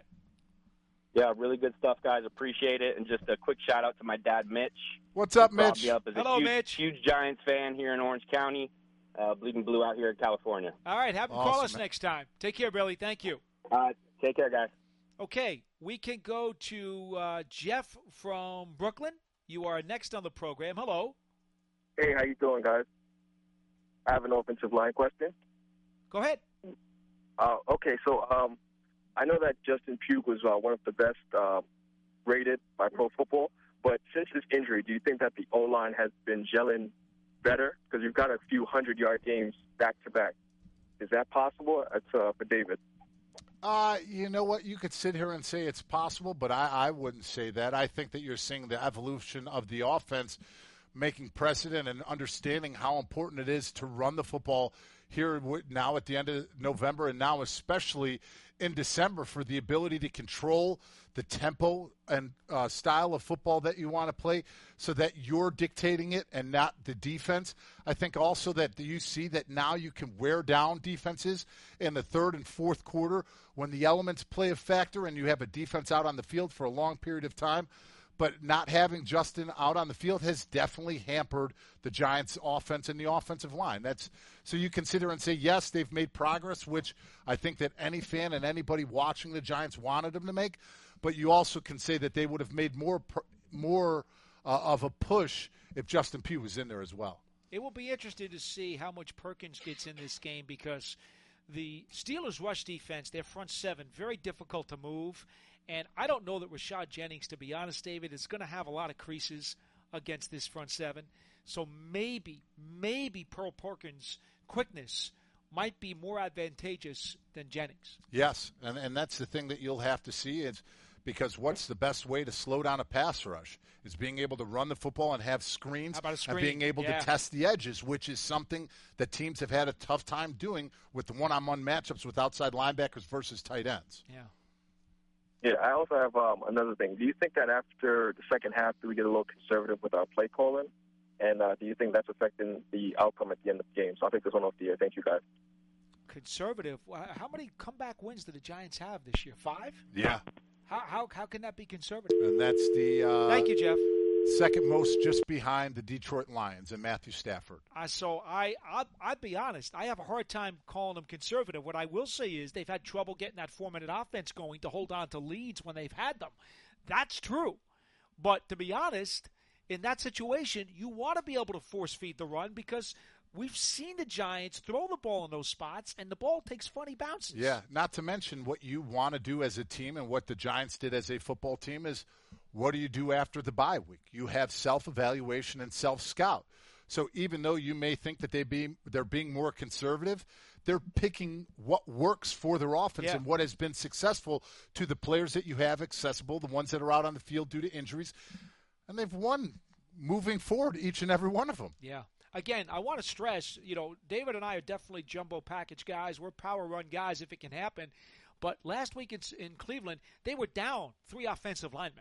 G: Yeah, really good stuff, guys. Appreciate it. And just a quick shout-out to my dad, Mitch.
B: What's up,
G: He brought
B: Mitch?
G: me up as
A: Hello,
G: a huge,
A: Mitch.
G: huge Giants fan here in Orange County, uh, Bleeding Blue out here in California.
A: All right, have him
B: Awesome,
A: call us
B: man.
A: next time. Take care, Billy. Thank you.
G: Uh, take care, guys.
A: Okay, we can go to uh, Jeff from Brooklyn. You are next on the program. Hello.
H: Hey, how you doing, guys? I have an offensive line question.
A: Go ahead.
H: Uh, okay, so um, I know that Justin Pugh was uh, one of the best uh, rated by Pro Football, but since his injury, do you think that the O-line has been gelling better? Because you've got a few hundred-yard games back-to-back. Is that possible? That's uh, for David.
B: Uh, you know what? You could sit here and say it's possible, but I, I wouldn't say that. I think that you're seeing the evolution of the offense making precedent and understanding how important it is to run the football here now at the end of November, and now especially in December, for the ability to control the tempo and uh, style of football that you want to play so that you're dictating it and not the defense. I think also that you see that now you can wear down defenses in the third and fourth quarter when the elements play a factor and you have a defense out on the field for a long period of time. But not having Justin out on the field has definitely hampered the Giants' offense and the offensive line. That's so you consider and say, yes, they've made progress, which I think that any fan and anybody watching the Giants wanted them to make. But you also can say that they would have made more more uh, of a push if Justin Pugh was in there as well.
A: It will be interesting to see how much Perkins gets in this game, because the Steelers' rush defense, their front seven, very difficult to move. And I don't know that Rashad Jennings, to be honest, David, is going to have a lot of creases against this front seven. So maybe, maybe Pearl Perkins' quickness might be more advantageous than Jennings.
B: Yes, and, and that's the thing that you'll have to see is because what's the best way to slow down a pass rush is being able to run the football and have screens
A: How about a screen?
B: and being able
A: yeah.
B: to test the edges, which is something that teams have had a tough time doing with the one-on-one matchups with outside linebackers versus tight ends.
A: Yeah.
H: Yeah, I also have um, another thing. Do you think that after the second half, do we get a little conservative with our play calling? And uh, do you think that's affecting the outcome at the end of the game? So I'll take this one off the air. Thank you, guys.
A: Conservative? How many comeback wins do the Giants have this year? Five?
B: Yeah.
A: How how, how can that be conservative?
B: And that's the uh,
A: Thank you, Jeff.
B: second most, just behind the Detroit Lions and Matthew Stafford.
A: Uh, so I, I, I'd be honest. I have a hard time calling them conservative. What I will say is they've had trouble getting that four-minute offense going to hold on to leads when they've had them. That's true. But to be honest, in that situation, you want to be able to force-feed the run because we've seen the Giants throw the ball in those spots, and the ball takes funny bounces.
B: Yeah, not to mention what you want to do as a team and what the Giants did as a football team is what do you do after the bye week? You have self-evaluation and self-scout. So even though you may think that they be, they're being more conservative, they're picking what works for their offense
A: Yeah.
B: and what has been successful to the players that you have accessible, the ones that are out on the field due to injuries. And they've won moving forward, each and every one of them.
A: Yeah. Again, I want to stress, you know, David and I are definitely jumbo package guys. We're power run guys if it can happen. But last week in, in Cleveland, they were down three offensive linemen.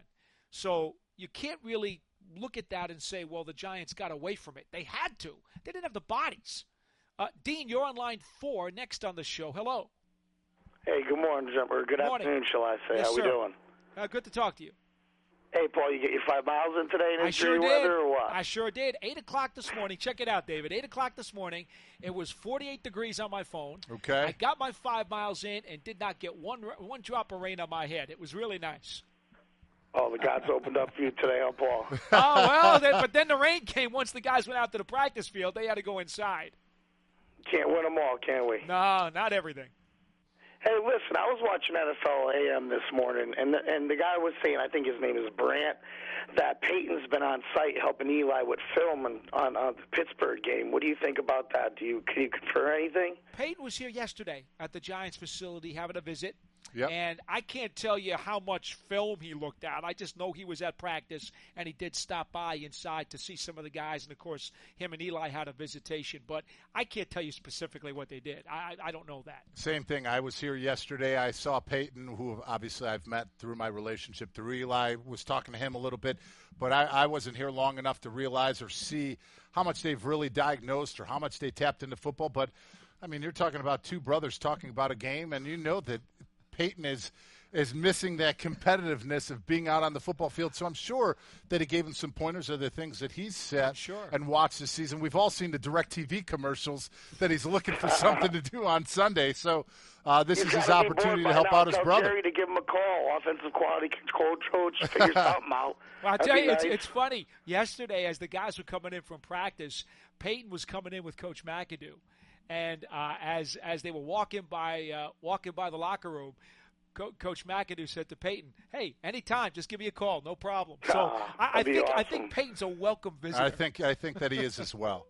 A: So you can't really look at that and say, well, the Giants got away from it. They had to. They didn't have the bodies. Uh, Dean, you're on line four, next on the show. Hello.
I: Hey, good morning, Jumper. Good
A: Morning.
I: afternoon, shall I say.
A: Yes,
I: How we
A: sir.
I: doing?
A: Uh, good to talk to you.
I: Hey, Paul, you get your five miles in today in
A: I sure
I: injury
A: did.
I: weather or what?
A: I sure did. eight o'clock this morning. Check it out, David. eight o'clock this morning. It was forty-eight degrees on my phone.
B: Okay.
A: I got my five miles in and did not get one one drop of rain on my head. It was really nice.
I: Oh, the gods opened up for you today, huh, Paul?
A: Oh, well, then, but then the rain came once the guys went out to the practice field. They had to go inside.
I: Can't win them all, can we?
A: No, not everything.
I: Hey, listen, I was watching N F L A M this morning, and the, and the guy was saying, I think his name is Brandt, that Peyton's been on site helping Eli with film on, on, on the Pittsburgh game. What do you think about that? Do you Can you confirm anything?
A: Peyton was here yesterday at the Giants facility having a visit.
B: Yep.
A: And I can't tell you how much film he looked at. I just know he was at practice, and he did stop by inside to see some of the guys. And, of course, him and Eli had a visitation. But I can't tell you specifically what they did. I, I don't know that.
B: Same thing. I was here yesterday. I saw Peyton, who obviously I've met through my relationship through Eli, was talking to him a little bit. But I, I wasn't here long enough to realize or see how much they've really diagnosed or how much they tapped into football. But, I mean, you're talking about two brothers talking about a game, and you know that Peyton is is missing that competitiveness of being out on the football field. So I'm sure that he gave him some pointers of the things that he's set
A: sure.
B: and watched this season. We've all seen the DirecTV commercials that he's looking for something to do on Sunday. So uh, this
I: He's
B: is his
I: gotta be
B: opportunity
I: bored
B: to help
I: by now.
B: out his
I: Tell
B: brother.
I: Jerry to give him a call, offensive quality control coach, figure something out.
A: Well, I'll
I: That'd
A: tell
I: be
A: you, it's,
I: nice.
A: it's funny. Yesterday, as the guys were coming in from practice, Peyton was coming in with Coach McAdoo. And uh, as as they were walking by uh, walking by the locker room, Co- Coach McAdoo said to Peyton, "Hey, anytime, just give me a call, no problem." So
I: Ah,
A: I, I
I: that'd be
A: think I
I: awesome.
A: think Peyton's a welcome visitor.
B: I think I think that he is as well.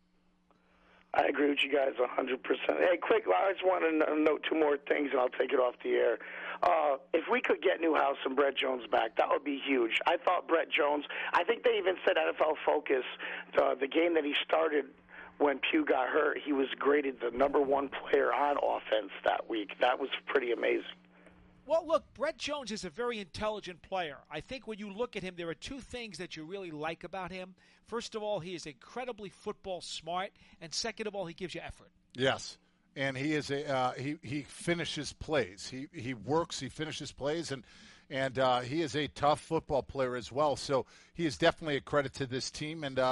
I: I agree with you guys one hundred percent. Hey, quick, I just want to note two more things, and I'll take it off the air. Uh, if we could get Newhouse and Brett Jones back, that would be huge. I thought Brett Jones, I think they even said N F L Focus, uh, the game that he started when Pugh got hurt, he was graded the number one player on offense that week. That was pretty amazing.
A: Well, look, Brett Jones is a very intelligent player. I think when you look at him, there are two things that you really like about him. First of all, he is incredibly football smart, and second of all, he gives you effort.
B: Yes, and he is a uh, he he finishes plays. He he works. He finishes plays, and and uh, he is a tough football player as well. So he is definitely a credit to this team. And uh,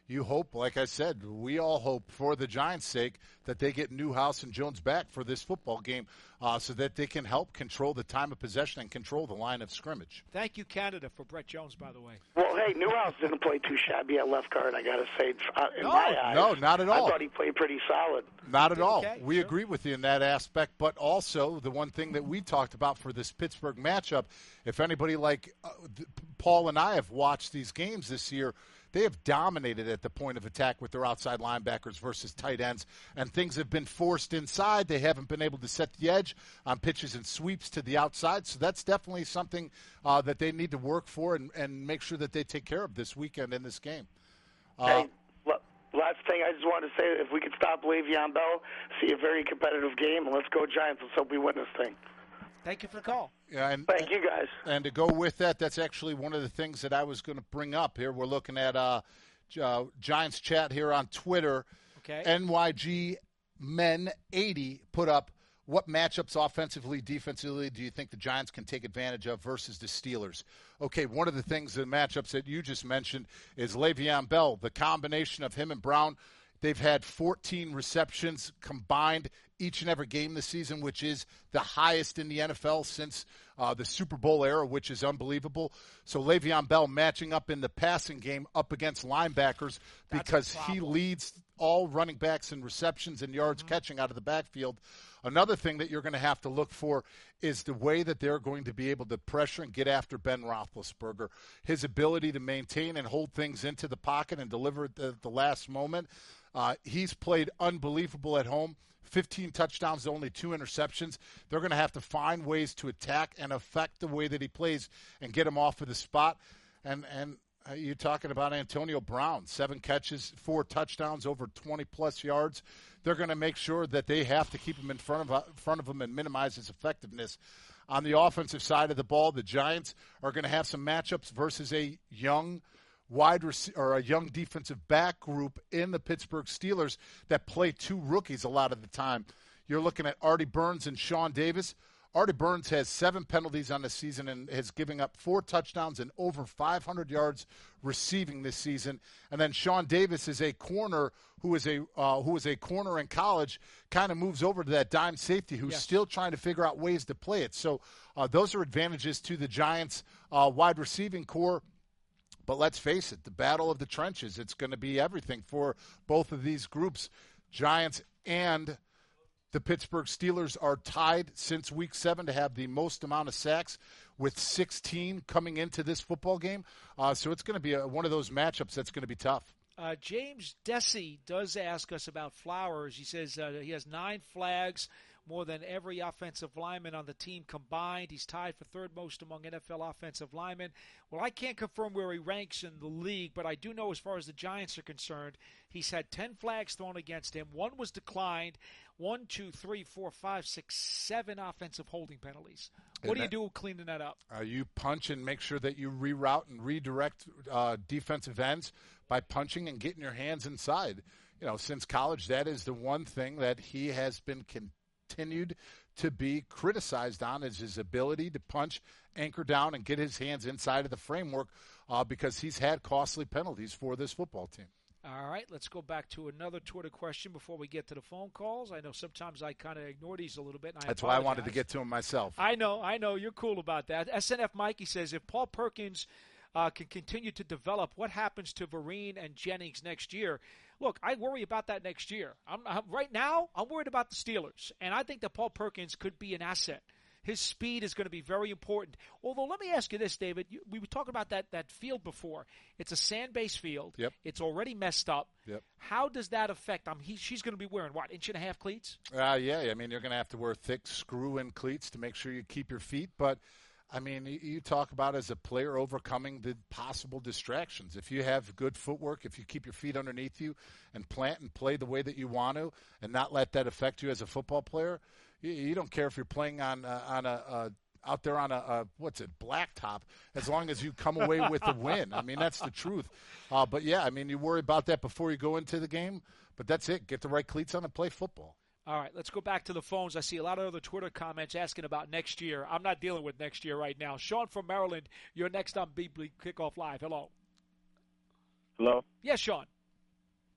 B: you hope, like I said, we all hope for the Giants' sake that they get Newhouse and Jones back for this football game uh, so that they can help control the time of possession and control the line of scrimmage.
A: Thank you, Canada, for Brett Jones, by the way.
I: Well, hey, Newhouse didn't play too shabby at left guard, I got to say. Uh, in
A: No,
I: my eyes,
B: no, not at all.
I: I thought he played pretty solid.
B: Not at all.
A: Okay,
B: we
A: sure.
B: agree with you in that aspect, but also the one thing that we talked about for this Pittsburgh matchup, if anybody like uh, Paul and I have watched these games this year, they have dominated at the point of attack with their outside linebackers versus tight ends, and things have been forced inside. They haven't been able to set the edge on pitches and sweeps to the outside, so that's definitely something uh, that they need to work for and, and make sure that they take care of this weekend in this game. Uh,
I: Hey, l- last thing I just wanted to say, if we could stop Le'Veon Bell, see a very competitive game, and let's go Giants. Let's hope we win this thing.
A: Thank you for the call.
B: Yeah, and,
I: Thank you, guys.
B: And to go with that, that's actually one of the things that I was going to bring up here. We're looking at uh, uh, Giants chat here on Twitter.
A: Okay.
B: N Y G Men eighty put up, what matchups offensively, defensively do you think the Giants can take advantage of versus the Steelers? Okay, one of the things, the matchups that you just mentioned is Le'Veon Bell. The combination of him and Brown, they've had fourteen receptions combined each and every game this season, which is the highest in the N F L since uh, the Super Bowl era, which is unbelievable. So Le'Veon Bell matching up in the passing game up against linebackers because he leads all running backs in receptions and yards mm-hmm. catching out of the backfield. Another thing that you're going to have to look for is the way that they're going to be able to pressure and get after Ben Roethlisberger. His ability to maintain and hold things into the pocket and deliver at the, the last moment. Uh, he's played unbelievable at home. fifteen touchdowns, only two interceptions. They're going to have to find ways to attack and affect the way that he plays and get him off of the spot. And and you're talking about Antonio Brown, seven catches, four touchdowns, over twenty-plus yards. They're going to make sure that they have to keep him in front of in front of him and minimize his effectiveness. On the offensive side of the ball, the Giants are going to have some matchups versus a young wide rec- or a young defensive back group in the Pittsburgh Steelers that play two rookies a lot of the time. You're looking at Artie Burns and Sean Davis. Artie Burns has seven penalties on the season and has given up four touchdowns and over five hundred yards receiving this season. And then Sean Davis is a corner who is a uh, who is a corner in college, kind of moves over to that dime safety who's yes. still trying to figure out ways to play it. So uh, those are advantages to the Giants' uh, wide receiving core. But let's face it, the battle of the trenches, it's going to be everything for both of these groups. Giants and the Pittsburgh Steelers are tied since week seven to have the most amount of sacks with sixteen coming into this football game. Uh, so it's going to be a, one of those matchups that's going to be tough.
A: Uh, James Desi does ask us about Flowers. He says uh, he has nine flags, more than every offensive lineman on the team combined. He's tied for third most among N F L offensive linemen. Well, I can't confirm where he ranks in the league, but I do know as far as the Giants are concerned, he's had ten flags thrown against him. One was declined. One, two, three, four, five, six, seven offensive holding penalties. What and do you do cleaning that up?
B: Uh, you punch and make sure that you reroute and redirect uh, defensive ends by punching and getting your hands inside. You know, since college, that is the one thing that he has been con- continued to be criticized on, is his ability to punch, anchor down, and get his hands inside of the framework uh, because he's had costly penalties for this football team.
A: All right, let's go back to another Twitter question before we get to the phone calls. I know sometimes I kind of ignore these a little bit. And I
B: That's
A: apologize.
B: why I wanted to get to them myself.
A: I know, I know. You're cool about that. S N F Mikey says, if Paul Perkins uh, can continue to develop, what happens to Vereen and Jennings next year? Look, I worry about that next year. I'm, I'm, right now, I'm worried about the Steelers, and I think that Paul Perkins could be an asset. His speed is going to be very important. Although, let me ask you this, David. You, we were talking about that, that field before. It's a sand-based field.
B: Yep.
A: It's already messed up.
B: Yep.
A: How does that affect him? He, she's going to be wearing, what, inch and a half cleats?
B: Uh, yeah, I mean, you're going to have to wear thick screw-in cleats to make sure you keep your feet. But, I mean, you, you talk about as a player overcoming the possible distractions. If you have good footwork, if you keep your feet underneath you and plant and play the way that you want to and not let that affect you as a football player, you, you don't care if you're playing on uh, on a, a out there on a, a what's it blacktop, as long as you come away with the win. I mean, that's the truth. Uh, but yeah, I mean, you worry about that before you go into the game. But that's it. Get the right cleats on and play football.
A: All right, let's go back to the phones. I see a lot of other Twitter comments asking about next year. I'm not dealing with next year right now. Sean from Maryland, you're next on Beat Bleak Kickoff Live. Hello.
J: Hello.
A: Yes, Sean.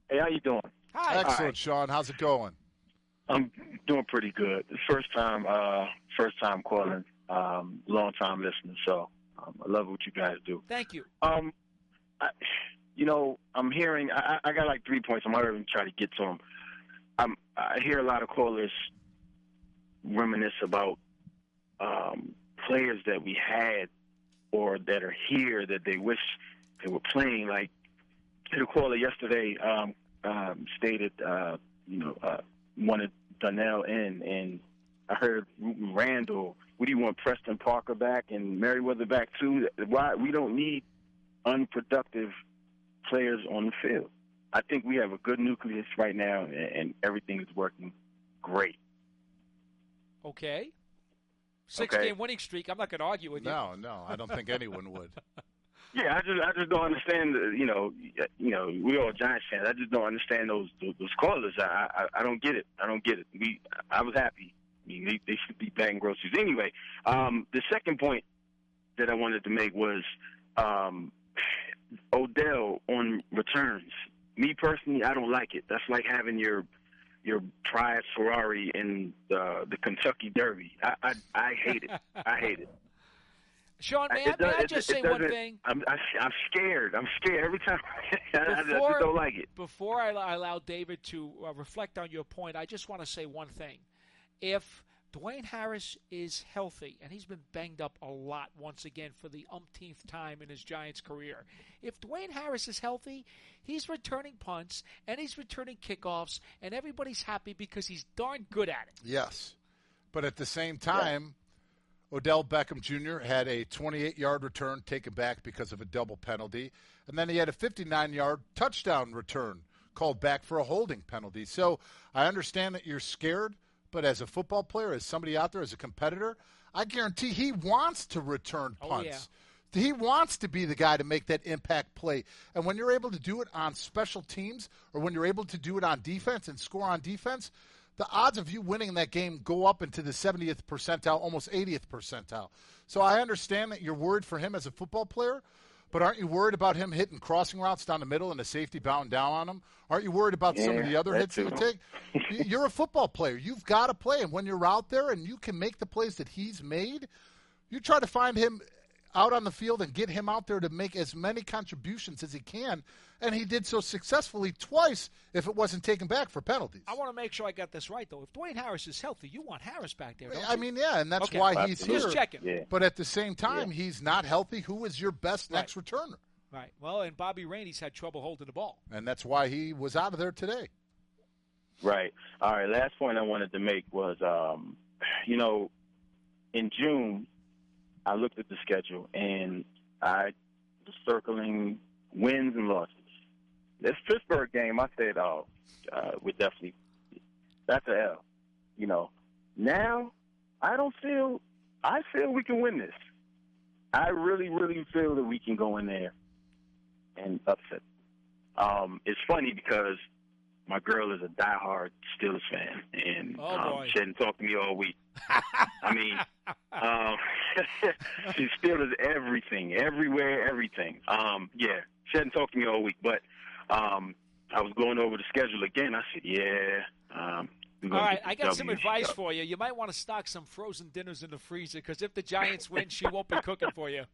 J: Hey, how you doing?
A: Hi.
B: Excellent,
J: right.
B: Sean. How's it going?
J: I'm doing pretty good. First time, uh, first time calling, um, long time listener. So um, I love what you guys do.
A: Thank you.
J: Um, I, you know, I'm hearing. I, I got like three points. I'm going to try to get to them. I'm, I hear a lot of callers reminisce about um, players that we had or that are here that they wish they were playing. Like the caller yesterday um, um, stated, uh, you know, uh, wanted Donnell in, and I heard Ruben Randall. What do you want, Preston Parker back and Merriweather back too? Why we don't need unproductive players on the field? I think we have a good nucleus right now, and, and everything is working great.
A: Okay. Six-game
J: Okay.
A: winning streak. I'm not going to argue with you.
B: No, no, I don't think anyone would.
J: Yeah, I just I just don't understand. The, you know, you know, we all Giants fans. I just don't understand those those, those callers. I, I I don't get it. I don't get it. We I was happy. I mean, they, they should be bagging groceries anyway. Um, the second point that I wanted to make was um, Odell on returns. Me personally, I don't like it. That's like having your your pride Ferrari in the the Kentucky Derby. I I, I hate it. I hate it.
A: Sean, may,
J: It
A: I, may
J: does-
A: I
J: it-
A: just
J: it
A: say one
J: doesn't-
A: thing?
J: I'm I, I'm scared. I'm scared every time. I, I just
A: Before-
J: don't like it.
A: Before I I allow David to uh, reflect on your point, I just want to say one thing. If Dwayne Harris is healthy, and he's been banged up a lot once again for the umpteenth time in his Giants career, if Dwayne Harris is healthy, he's returning punts, and he's returning kickoffs, and everybody's happy because he's darn good at it.
B: Yes. But at the same time, Odell Beckham Junior had a twenty-eight-yard return taken back because of a double penalty, and then he had a fifty-nine-yard touchdown return called back for a holding penalty. So I understand that you're scared, but as a football player, as somebody out there, as a competitor, I guarantee he wants to return punts.
A: Oh, yeah.
B: He wants to be the guy to make that impact play. And when you're able to do it on special teams or when you're able to do it on defense and score on defense, the odds of you winning that game go up into the seventieth percentile, almost eightieth percentile. So I understand that you're worried for him as a football player, but aren't you worried about him hitting crossing routes down the middle and a safety bowing down on him? Aren't you worried about
J: Yeah,
B: some of the other
J: that
B: hits that you
J: too.
B: take? You- You're a football player. You've got to play. And when you're out there and you can make the plays that he's made, you try to find him out on the field and get him out there to make as many contributions as he can. And he did so successfully twice if it wasn't taken back for penalties.
A: I want to make sure I got this right, though. If Dwayne Harris is healthy, you want Harris back there, don't
B: I
A: you?
B: mean, yeah, and that's
A: Okay.
B: why he's
J: Absolutely.
B: here.
A: Just checking.
J: Yeah.
B: But at the same time, he's not healthy. Who is your best
A: Right.
B: next returner?
A: Right. Well, and Bobby Rainey's had trouble holding the ball.
B: And that's why he was out of there today.
J: Right. All right. Last point I wanted to make was, um, you know, in June, I looked at the schedule and I was circling wins and losses. This Pittsburgh game, I said, oh, uh, we definitely, that's a L. You know, now I don't feel, I feel we can win this. I really, really feel that we can go in there and upset. Um, it's funny because my girl is a diehard Steelers fan, and
A: Oh,
J: um,
A: boy.
J: she hadn't talked to me all week. I mean, um, she's Steelers everything, everywhere, everything. Um, yeah, she hadn't talked to me all week, but um, I was going over the schedule again. I said, yeah. Um, we're
A: All
J: gonna
A: right,
J: get
A: I
J: this
A: got some
J: W.
A: advice for you. You might want to stock some frozen dinners in the freezer because if the Giants win, she won't be cooking for you.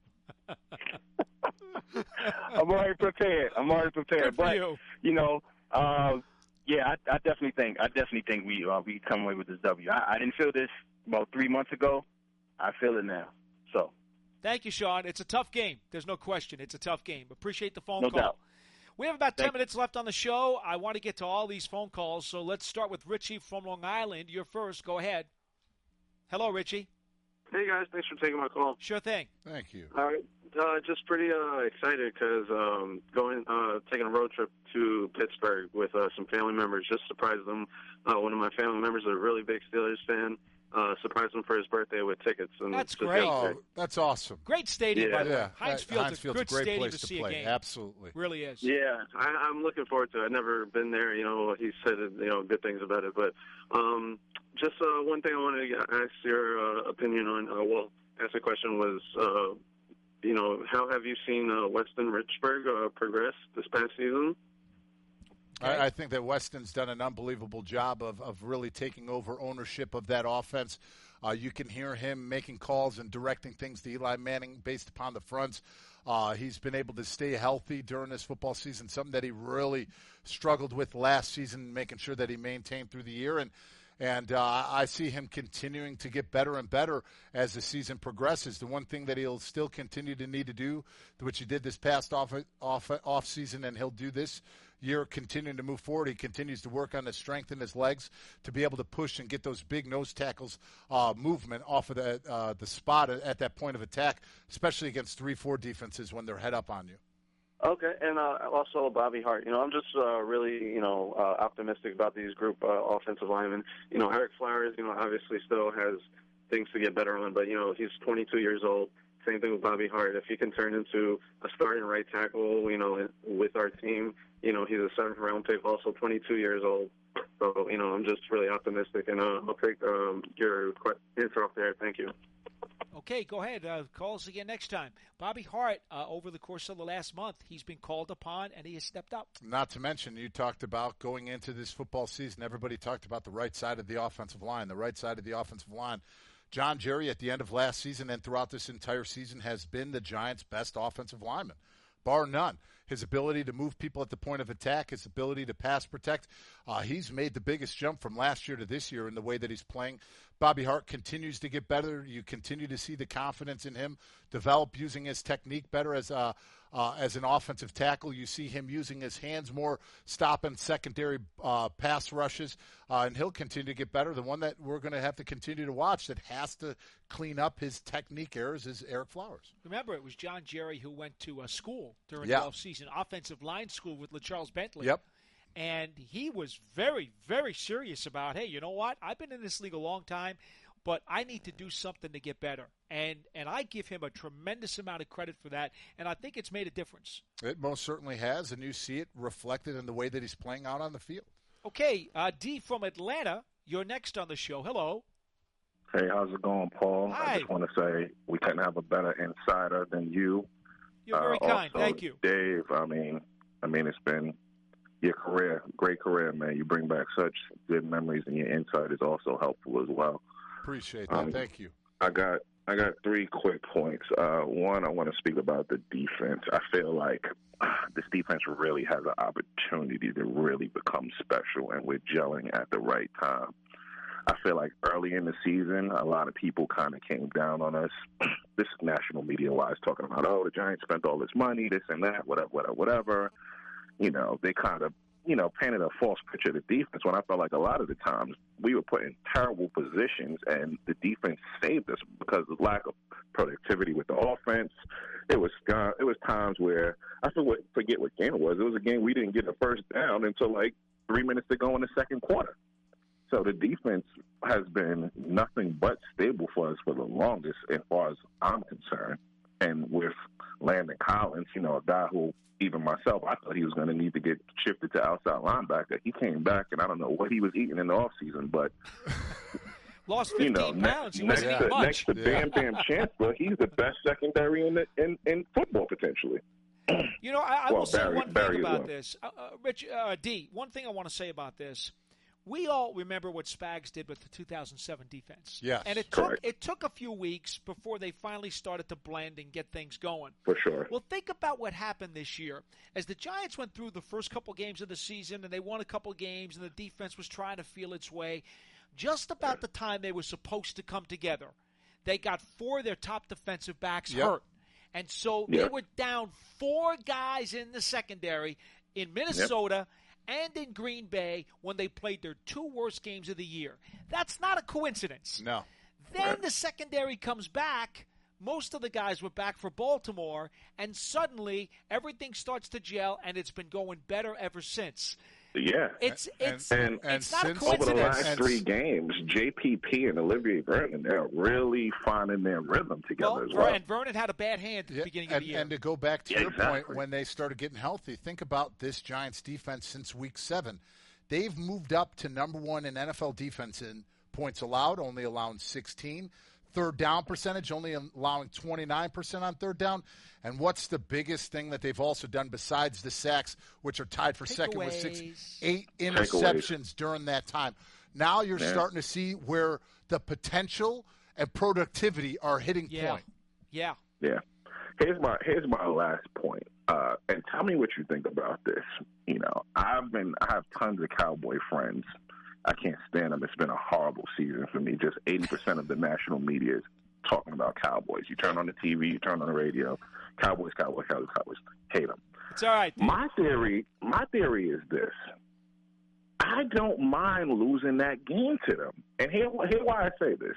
J: I'm already prepared. I'm already prepared.
A: Good for
J: but
A: you.
J: you know, uh, yeah, I, I definitely think I definitely think we uh, we come away with this W. I, I didn't feel this about three months ago. I feel it now. So
A: Thank you, Sean. It's a tough game. There's no question. It's a tough game. Appreciate the phone
J: No
A: call.
J: doubt.
A: We have about ten
J: Thank-
A: minutes left on the show. I want to get to all these phone calls, so let's start with Richie from Long Island. You're first. Go ahead. Hello, Richie.
K: Hey, guys. Thanks for taking my call.
A: Sure thing.
B: Thank you.
K: All right. Uh, just pretty uh, excited because um, going, uh, taking a road trip to Pittsburgh with uh, some family members just surprised them. Uh, one of my family members is a really big Steelers fan. Uh, surprised him for his birthday with tickets. And
A: That's
K: just
A: great.
K: yesterday.
B: Oh, that's awesome.
A: Great stadium,
K: Yeah.
A: by the way.
B: Yeah,
A: Heinz
B: uh,
A: Field's,
B: Heinz
A: a
B: Field's
A: good
B: a great
A: stadium
B: place
A: to
B: to
A: see
B: play.
A: a game.
B: Absolutely.
A: Really is.
K: Yeah, I, I'm looking forward to it. I've never been there. You know, he said you know good things about it, but um, just uh, one thing I wanted to ask your uh, opinion on. Uh, well, ask the question was, uh, you know, how have you seen uh, Weston Richburg uh, progress this past season?
A: Okay.
B: I, I think that Weston's done an unbelievable job of, of really taking over ownership of that offense. Uh, you can hear him making calls and directing things to Eli Manning based upon the fronts. Uh, he's been able to stay healthy during this football season, something that he really struggled with last season, making sure that he maintained through the year. And And uh, I see him continuing to get better and better as the season progresses. The one thing that he'll still continue to need to do, which he did this past off, off, off season, and he'll do this year, continuing to move forward. He continues to work on his strength in his legs to be able to push and get those big nose tackles uh, movement off of the, uh, the spot at that point of attack, especially against three four defenses when they're head up on you.
K: Okay, and uh, also Bobby Hart. You know, I'm just uh, really, you know, uh, optimistic about these group uh, offensive linemen. You know, Eric Flowers, you know, obviously still has things to get better on, but, you know, he's twenty-two years old. Same thing with Bobby Hart. If he can turn into a starting right tackle, you know, with our team, you know, he's a seventh-round pick, also twenty-two years old. So, you know, I'm just really optimistic, and uh, I'll take um, your answer off there. Thank you.
A: Okay, go ahead. Uh, call us again next time. Bobby Hart, uh, over the course of the last month, he's been called upon, and he has stepped up.
B: Not to mention, you talked about going into this football season, everybody talked about the right side of the offensive line, the right side of the offensive line. John Jerry, at the end of last season and throughout this entire season, has been the Giants' best offensive lineman, bar none. His ability to move people at the point of attack, his ability to pass protect, uh, he's made the biggest jump from last year to this year in the way that he's playing. Bobby Hart continues to get better. You continue to see the confidence in him develop, using his technique better as a, uh, as an offensive tackle. You see him using his hands more, stopping secondary uh, pass rushes, uh, and he'll continue to get better. The one that we're going to have to continue to watch that has to clean up his technique errors is Eric Flowers.
A: Remember, it was John Jerry who went to a school during
B: yeah.
A: the offseason, offensive line school with LaCharles Bentley.
B: Yep.
A: And he was very, very serious about, hey, you know what? I've been in this league a long time, but I need to do something to get better. And and I give him a tremendous amount of credit for that, and I think it's made a difference.
B: It most certainly has, and you see it reflected in the way that he's playing out on the field.
A: Okay, uh, D from Atlanta, you're next on the show. Hello.
L: Hey, how's it going, Paul?
A: Hi.
L: I just want to say we couldn't have a better insider than you.
A: You're very
L: uh,
A: kind.
L: Also,
A: Thank you.
L: Dave, I mean, I mean, it's been your career, great career, man. You bring back such good memories, and your insight is also helpful as well.
B: Appreciate that.
L: Um,
B: Thank you.
L: I got I got three quick points. Uh, one, I want to speak about the defense. I feel like uh, this defense really has an opportunity to really become special, and we're gelling at the right time. I feel like early in the season, a lot of people kind of came down on us. This is national media-wise, talking about, oh, the Giants spent all this money, this and that, whatever, whatever, whatever. You know, they kind of, you know, painted a false picture of the defense when I felt like a lot of the times we were put in terrible positions and the defense saved us because of lack of productivity with the offense. It was uh, it was times where I forget what game it was. It was a game we didn't get a first down until like three minutes to go in the second quarter. So the defense has been nothing but stable for us for the longest, as far as I'm concerned. And with Landon Collins, you know, a guy who, even myself, I thought he was going to need to get shifted to outside linebacker. He came back, and I don't know what he was eating in the offseason, but
A: lost fifteen
L: you know,
A: pounds.
L: Next,
A: He wasn't
L: next,
A: eating
L: to,
A: much.
L: next to Bam Bam Chancellor, he's the best secondary in the, in, in football potentially.
A: You know, I, I
L: well,
A: will say
L: Barry,
A: one
L: Barry
A: thing about
L: well.
A: this, uh, uh, Rich uh, D. One thing I want to say about this. We all remember what Spags did with the two thousand seven defense.
B: Yes,
A: and it
L: correct.
A: took it took a few weeks before they finally started to blend and get things going.
L: For sure.
A: Well, think about what happened this year. As the Giants went through the first couple games of the season and they won a couple games and the defense was trying to feel its way, just about the time they were supposed to come together, they got four of their top defensive backs
B: Yep.
A: hurt. And so
L: Yep.
A: they were down four guys in the secondary in Minnesota yep. and in Green Bay when they played their two worst games of the year. That's not a coincidence.
B: No.
A: Then
L: Right.
A: the secondary comes back. Most of the guys were back for Baltimore, and suddenly everything starts to gel, and it's been going better ever since.
L: Yeah.
A: It's it's
L: And-
A: it's
B: and
A: not a
B: since-
L: Over the
A: coincidence.
L: last
B: And-
L: three games, J P P and Olivier Vernon, they're really finding their rhythm together
A: Well,
L: as
A: Ver-
L: well.
A: and Vernon had a bad hand at the
B: Yeah,
A: beginning
B: and,
A: of the year.
B: and to go back to
L: Yeah,
B: your
L: exactly.
B: point, when they started getting healthy, think about this Giants defense since week seven. They've moved up to number one in N F L defense in points allowed, only allowing sixteen. third down percentage, only allowing twenty-nine percent on third down. And what's the biggest thing that they've also done besides the sacks, which are tied for second with six, eight interceptions during that time. Now you're yeah. starting to see where the potential and productivity are hitting
A: yeah.
B: point.
A: Yeah.
L: Yeah. Here's my here's my last point. Uh, and tell me what you think about this. You know, I've been I have tons of Cowboy friends. I can't stand them. It's been a horrible season for me. Just eighty percent of the national media is talking about Cowboys. You turn on the T V, you turn on the radio, Cowboys, Cowboys, Cowboys, Cowboys. Hate them.
A: It's all right. Dude.
L: My theory, my theory is this. I don't mind losing that game to them. And here, here why I say this.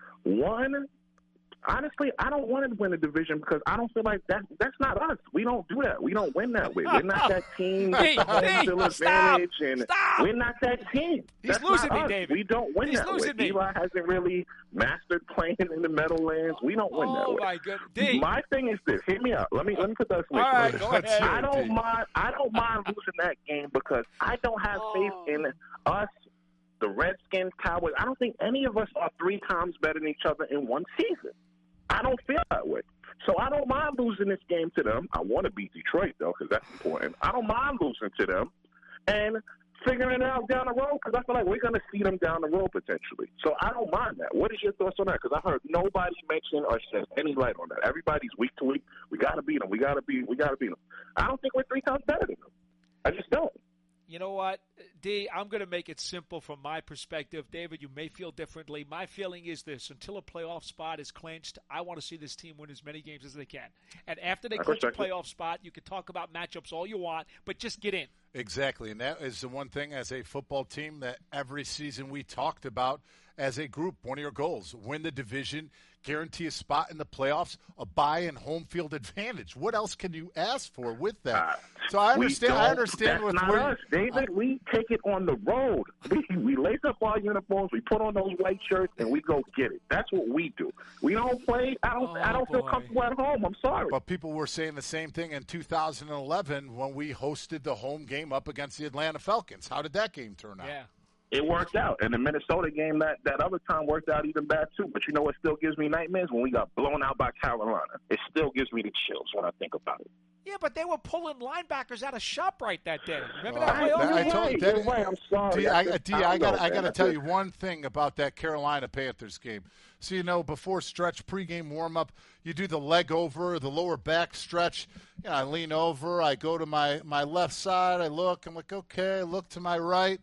L: One, honestly, I don't want to win a division because I don't feel like that. That's not us. We don't do that. We don't win that way. We're not that team.
A: Hey, hey,
L: advantage,
A: stop,
L: and
A: stop.
L: We're not that team.
A: He's
L: That's
A: losing
L: not
A: me,
L: us.
A: David.
L: We don't win
A: He's
L: that way.
A: losing me.
L: Eli hasn't really mastered playing in the Meadowlands. We don't win
A: oh,
L: that way.
A: my goodness. D.
L: My thing is this. Hear me out. Let me let me put that.
A: All right, go ahead.
L: I don't mind. I don't mind losing that game because I don't have faith
A: oh.
L: in us. The Redskins, Cowboys, I don't think any of us are three times better than each other in one season. I don't feel that way. So I don't mind losing this game to them. I want to beat Detroit, though, because that's important. I don't mind losing to them and figuring it out down the road because I feel like we're going to see them down the road potentially. So I don't mind that. What is your thoughts on that? Because I heard nobody mention or shed any light on that. Everybody's week to week. We got to beat them. We got to beat We got to beat them. I don't think we're three times better than them. I just don't.
A: You know what, D, I'm going to make it simple from my perspective. David, you may feel differently. My feeling is this. Until a playoff spot is clinched, I want to see this team win as many games as they can. And after they clinch a playoff spot, you can talk about matchups all you want, but just get in.
B: Exactly, and that is the one thing as a football team that every season we talked about as a group. One of your goals, win the division, guarantee a spot in the playoffs, a bye and home field advantage. What else can you ask for with that? Uh, so I understand. I understand.
L: That's
B: with
L: not
B: where,
L: us, David. Uh, we take it on the road. We we lace up our uniforms, we put on those white shirts, and we go get it. That's what we do. We don't play. I don't.
A: Oh,
L: I don't
A: boy.
L: feel comfortable at home. I'm sorry.
B: But people were saying the same thing in two thousand eleven when we hosted the home game up against the Atlanta Falcons. How did that game turn out?
A: Yeah.
L: It worked out. And the Minnesota game, that, that other time worked out even bad, too. But you know what still gives me nightmares? When we got blown out by Carolina. It still gives me the chills when I think about it.
A: Yeah, but they were pulling linebackers out of ShopRite that day. Remember
B: uh,
A: that play?
B: I, I told
L: right,
B: that,
L: right. I'm sorry.
B: D, I, D, I, I got I got to tell
L: it.
B: you one thing about that Carolina Panthers game. So, you know, before stretch, pregame warm-up, you do the leg over, the lower back stretch. You know, I lean over. I go to my, my left side. I look. I'm like, okay. I look to my right.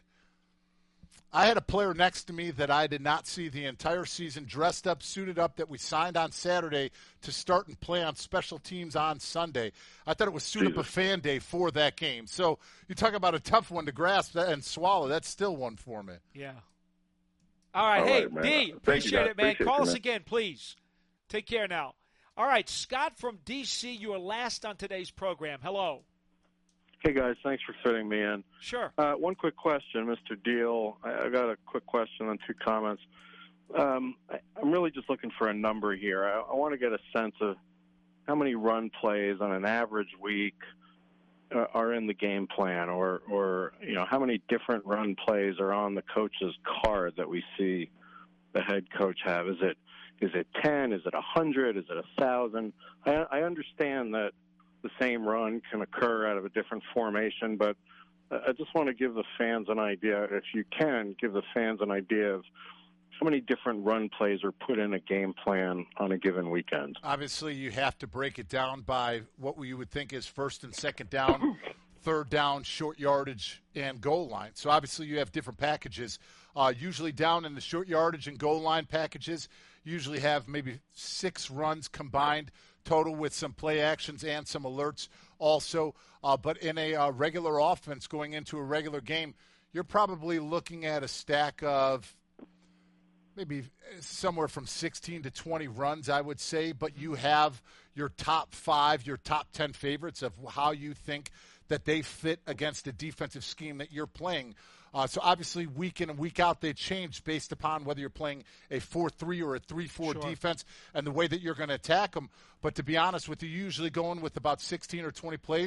B: I had a player next to me that I did not see the entire season, dressed up, suited up, that we signed on Saturday to start and play on special teams on Sunday. I thought it was suit up a fan day for that game. So you talk about a tough one to grasp and swallow. That's still one for me.
A: Yeah. All right.
L: All
A: hey,
L: right,
A: D,
L: you,
A: appreciate it, man.
L: Appreciate
A: Call
L: you,
A: us
L: man.
A: again, please. Take care now. All right, Scott from D C, you are last on today's program. Hello.
M: Hey, guys. Thanks for fitting me in.
A: Sure.
M: Uh, one quick question, Mister Deal. I, I got a quick question and two comments. Um, I, I'm really just looking for a number here. I, I want to get a sense of how many run plays on an average week uh, are in the game plan, or, or you know, how many different run plays are on the coach's card that we see the head coach have. Is it is it ten? Is it one hundred? Is it one thousand? I, I understand that the same run can occur out of a different formation, but I just want to give the fans an idea, if you can, give the fans an idea of how many different run plays are put in a game plan on a given weekend.
B: Obviously, you have to break it down by what you would think is first and second down, third down, short yardage, and goal line. So obviously you have different packages. Uh, usually down in the short yardage and goal line packages, usually have maybe six runs combined total with some play actions and some alerts also. Uh, but in a uh, regular offense going into a regular game, you're probably looking at a stack of maybe somewhere from sixteen to twenty runs, I would say. But you have your top five, your top ten favorites of how you think that they fit against the defensive scheme that you're playing. Uh, so obviously week in and week out they change based upon whether you're playing a four three or a three four
A: Sure.
B: defense and the way that you're going to attack them. But to be honest with you, usually going with about sixteen or twenty plays.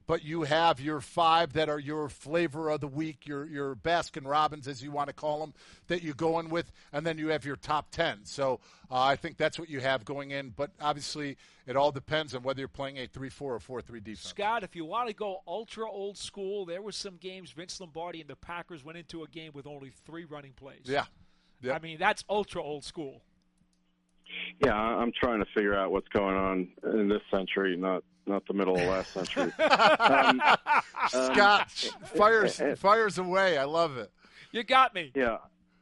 B: but you have your five that are your flavor of the week, your your Baskin Robbins, as you want to call them, that you go in with, and then you have your top ten. So uh, I think that's what you have going in. But obviously, it all depends on whether you're playing a three four or four three defense.
A: Scott, if you want to go ultra old school, there were some games Vince Lombardi and the Packers went into a game with only three running plays.
B: Yeah. Yep.
A: I mean, that's ultra old school.
M: Yeah, I'm trying to figure out what's going on in this century, not not the middle of last century. um,
B: Scott um, fires fires away. I love it.
A: You got me.
M: Yeah.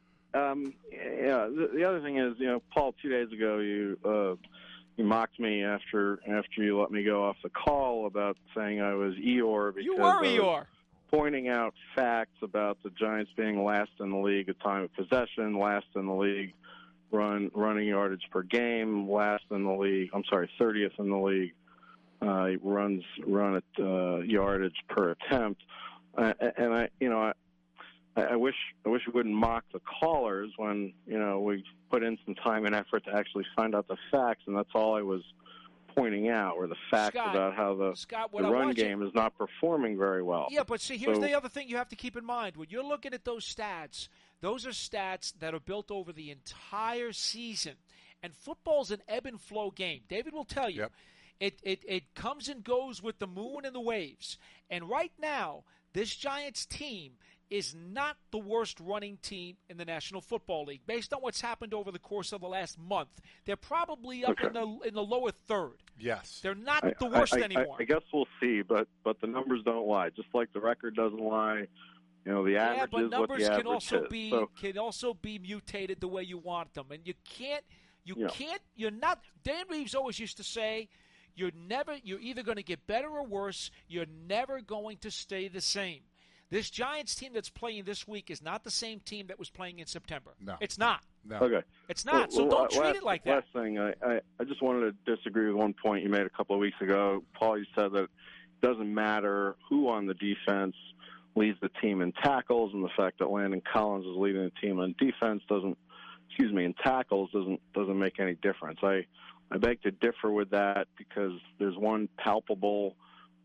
M: Um, yeah. The, the other thing is, you know, Paul, two days ago you uh, you mocked me after after you let me go off the call about saying I was Eeyore because
A: you were Eeyore.
M: Pointing out facts about the Giants being last in the league at time of possession, last in the league run running yardage per game, last in the league. I'm sorry, thirtieth in the league. Uh, runs run at uh, yardage per attempt, uh, and I, you know, I, I wish I wish we wouldn't mock the callers when you know we put in some time and effort to actually find out the facts, and that's all I was pointing out were the facts
A: Scott,
M: about how the,
A: Scott,
M: the run game you... is not performing very well.
A: Yeah, but see, here's
M: so,
A: the other thing you have to keep in mind. When you're looking at those stats, those are stats that are built over the entire season. And football's an ebb and flow game. David will tell you.
B: Yep.
A: It, it, it comes and goes with the moon and the waves. And right now, this Giants team is not the worst running team in the National Football League. Based on what's happened over the course of the last month, they're probably up
M: okay.
A: in the in the lower third.
B: Yes.
A: They're not
M: I,
A: the worst
M: I, I,
A: anymore.
M: I guess we'll see, but but the numbers don't lie. Just like the record doesn't lie. You know, the average
A: yeah, but
M: is
A: numbers
M: what the
A: can
M: average
A: also
M: is.
A: be
M: So,
A: can also be mutated the way you want them, and you can't you
M: Yeah.
A: can't you're not. Dan Reeves always used to say, you're never you're either going to get better or worse. You're never going to stay the same. This Giants team that's playing this week is not the same team that was playing in September.
B: No,
A: it's not.
B: No.
M: Okay.
A: It's not.
M: Well,
A: so
M: well,
A: don't
M: last,
A: treat it like that.
M: Last thing, I, I, I just wanted to disagree with one point you made a couple of weeks ago. Paul, you said that it doesn't matter who on the defense leads the team in tackles, and the fact that Landon Collins is leading the team on defense doesn't, excuse me, in tackles doesn't doesn't make any difference. I, I beg to differ with that because there's one palpable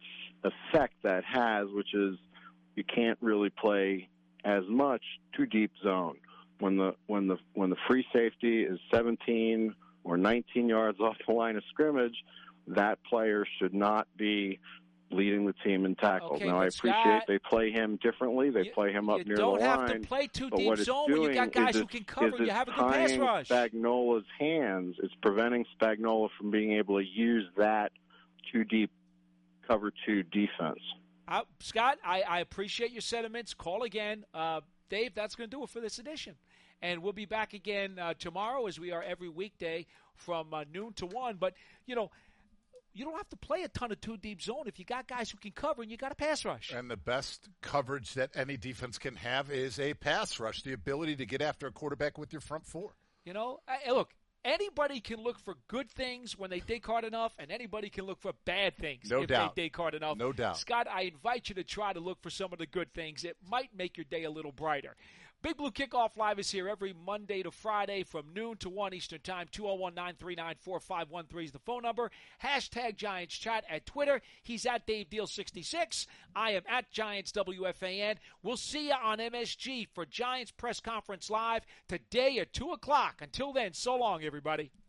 M: effect that has, which is you can't really play as much too deep zone. When the when the when the free safety is seventeen or nineteen yards off the line of scrimmage, that player should not be leading the team in tackles.
A: Okay,
M: now I
A: but
M: appreciate
A: Scott,
M: they play him differently. They
A: you,
M: play him up
A: you
M: near
A: don't
M: the
A: have
M: line.
A: to play too
M: but
A: deep
M: what it's
A: zone when you got
M: doing
A: guys
M: is
A: who
M: it's-
A: can cover.
M: is
A: You
M: it's
A: have a good pass
M: tying
A: rush.
M: Spagnola's hands. It's preventing Spagnola from being able to use that too deep cover two defense.
A: Uh, Scott, I, I appreciate your sentiments. Call again. Uh, Dave, that's going to do it for this edition. And we'll be back again uh, tomorrow as we are every weekday from uh, noon to one. But, you know, you don't have to play a ton of two-deep zone if you got guys who can cover and you got a pass rush.
B: And the best coverage that any defense can have is a pass rush, the ability to get after a quarterback with your front four.
A: You know, I, look, anybody can look for good things when they dig hard enough, and anybody can look for bad things
B: no
A: if
B: doubt.
A: they dig hard enough.
B: No doubt.
A: Scott, I invite you to try to look for some of the good things. It might make your day a little brighter. Big Blue Kickoff Live is here every Monday to Friday from noon to one Eastern Time. two oh one, nine three nine, four five one three is the phone number. Hashtag Giants Chat at Twitter. He's at Dave Deal sixty-six. I am at Giants W F A N. We'll see you on M S G for Giants Press Conference Live today at two o'clock. Until then, so long, everybody.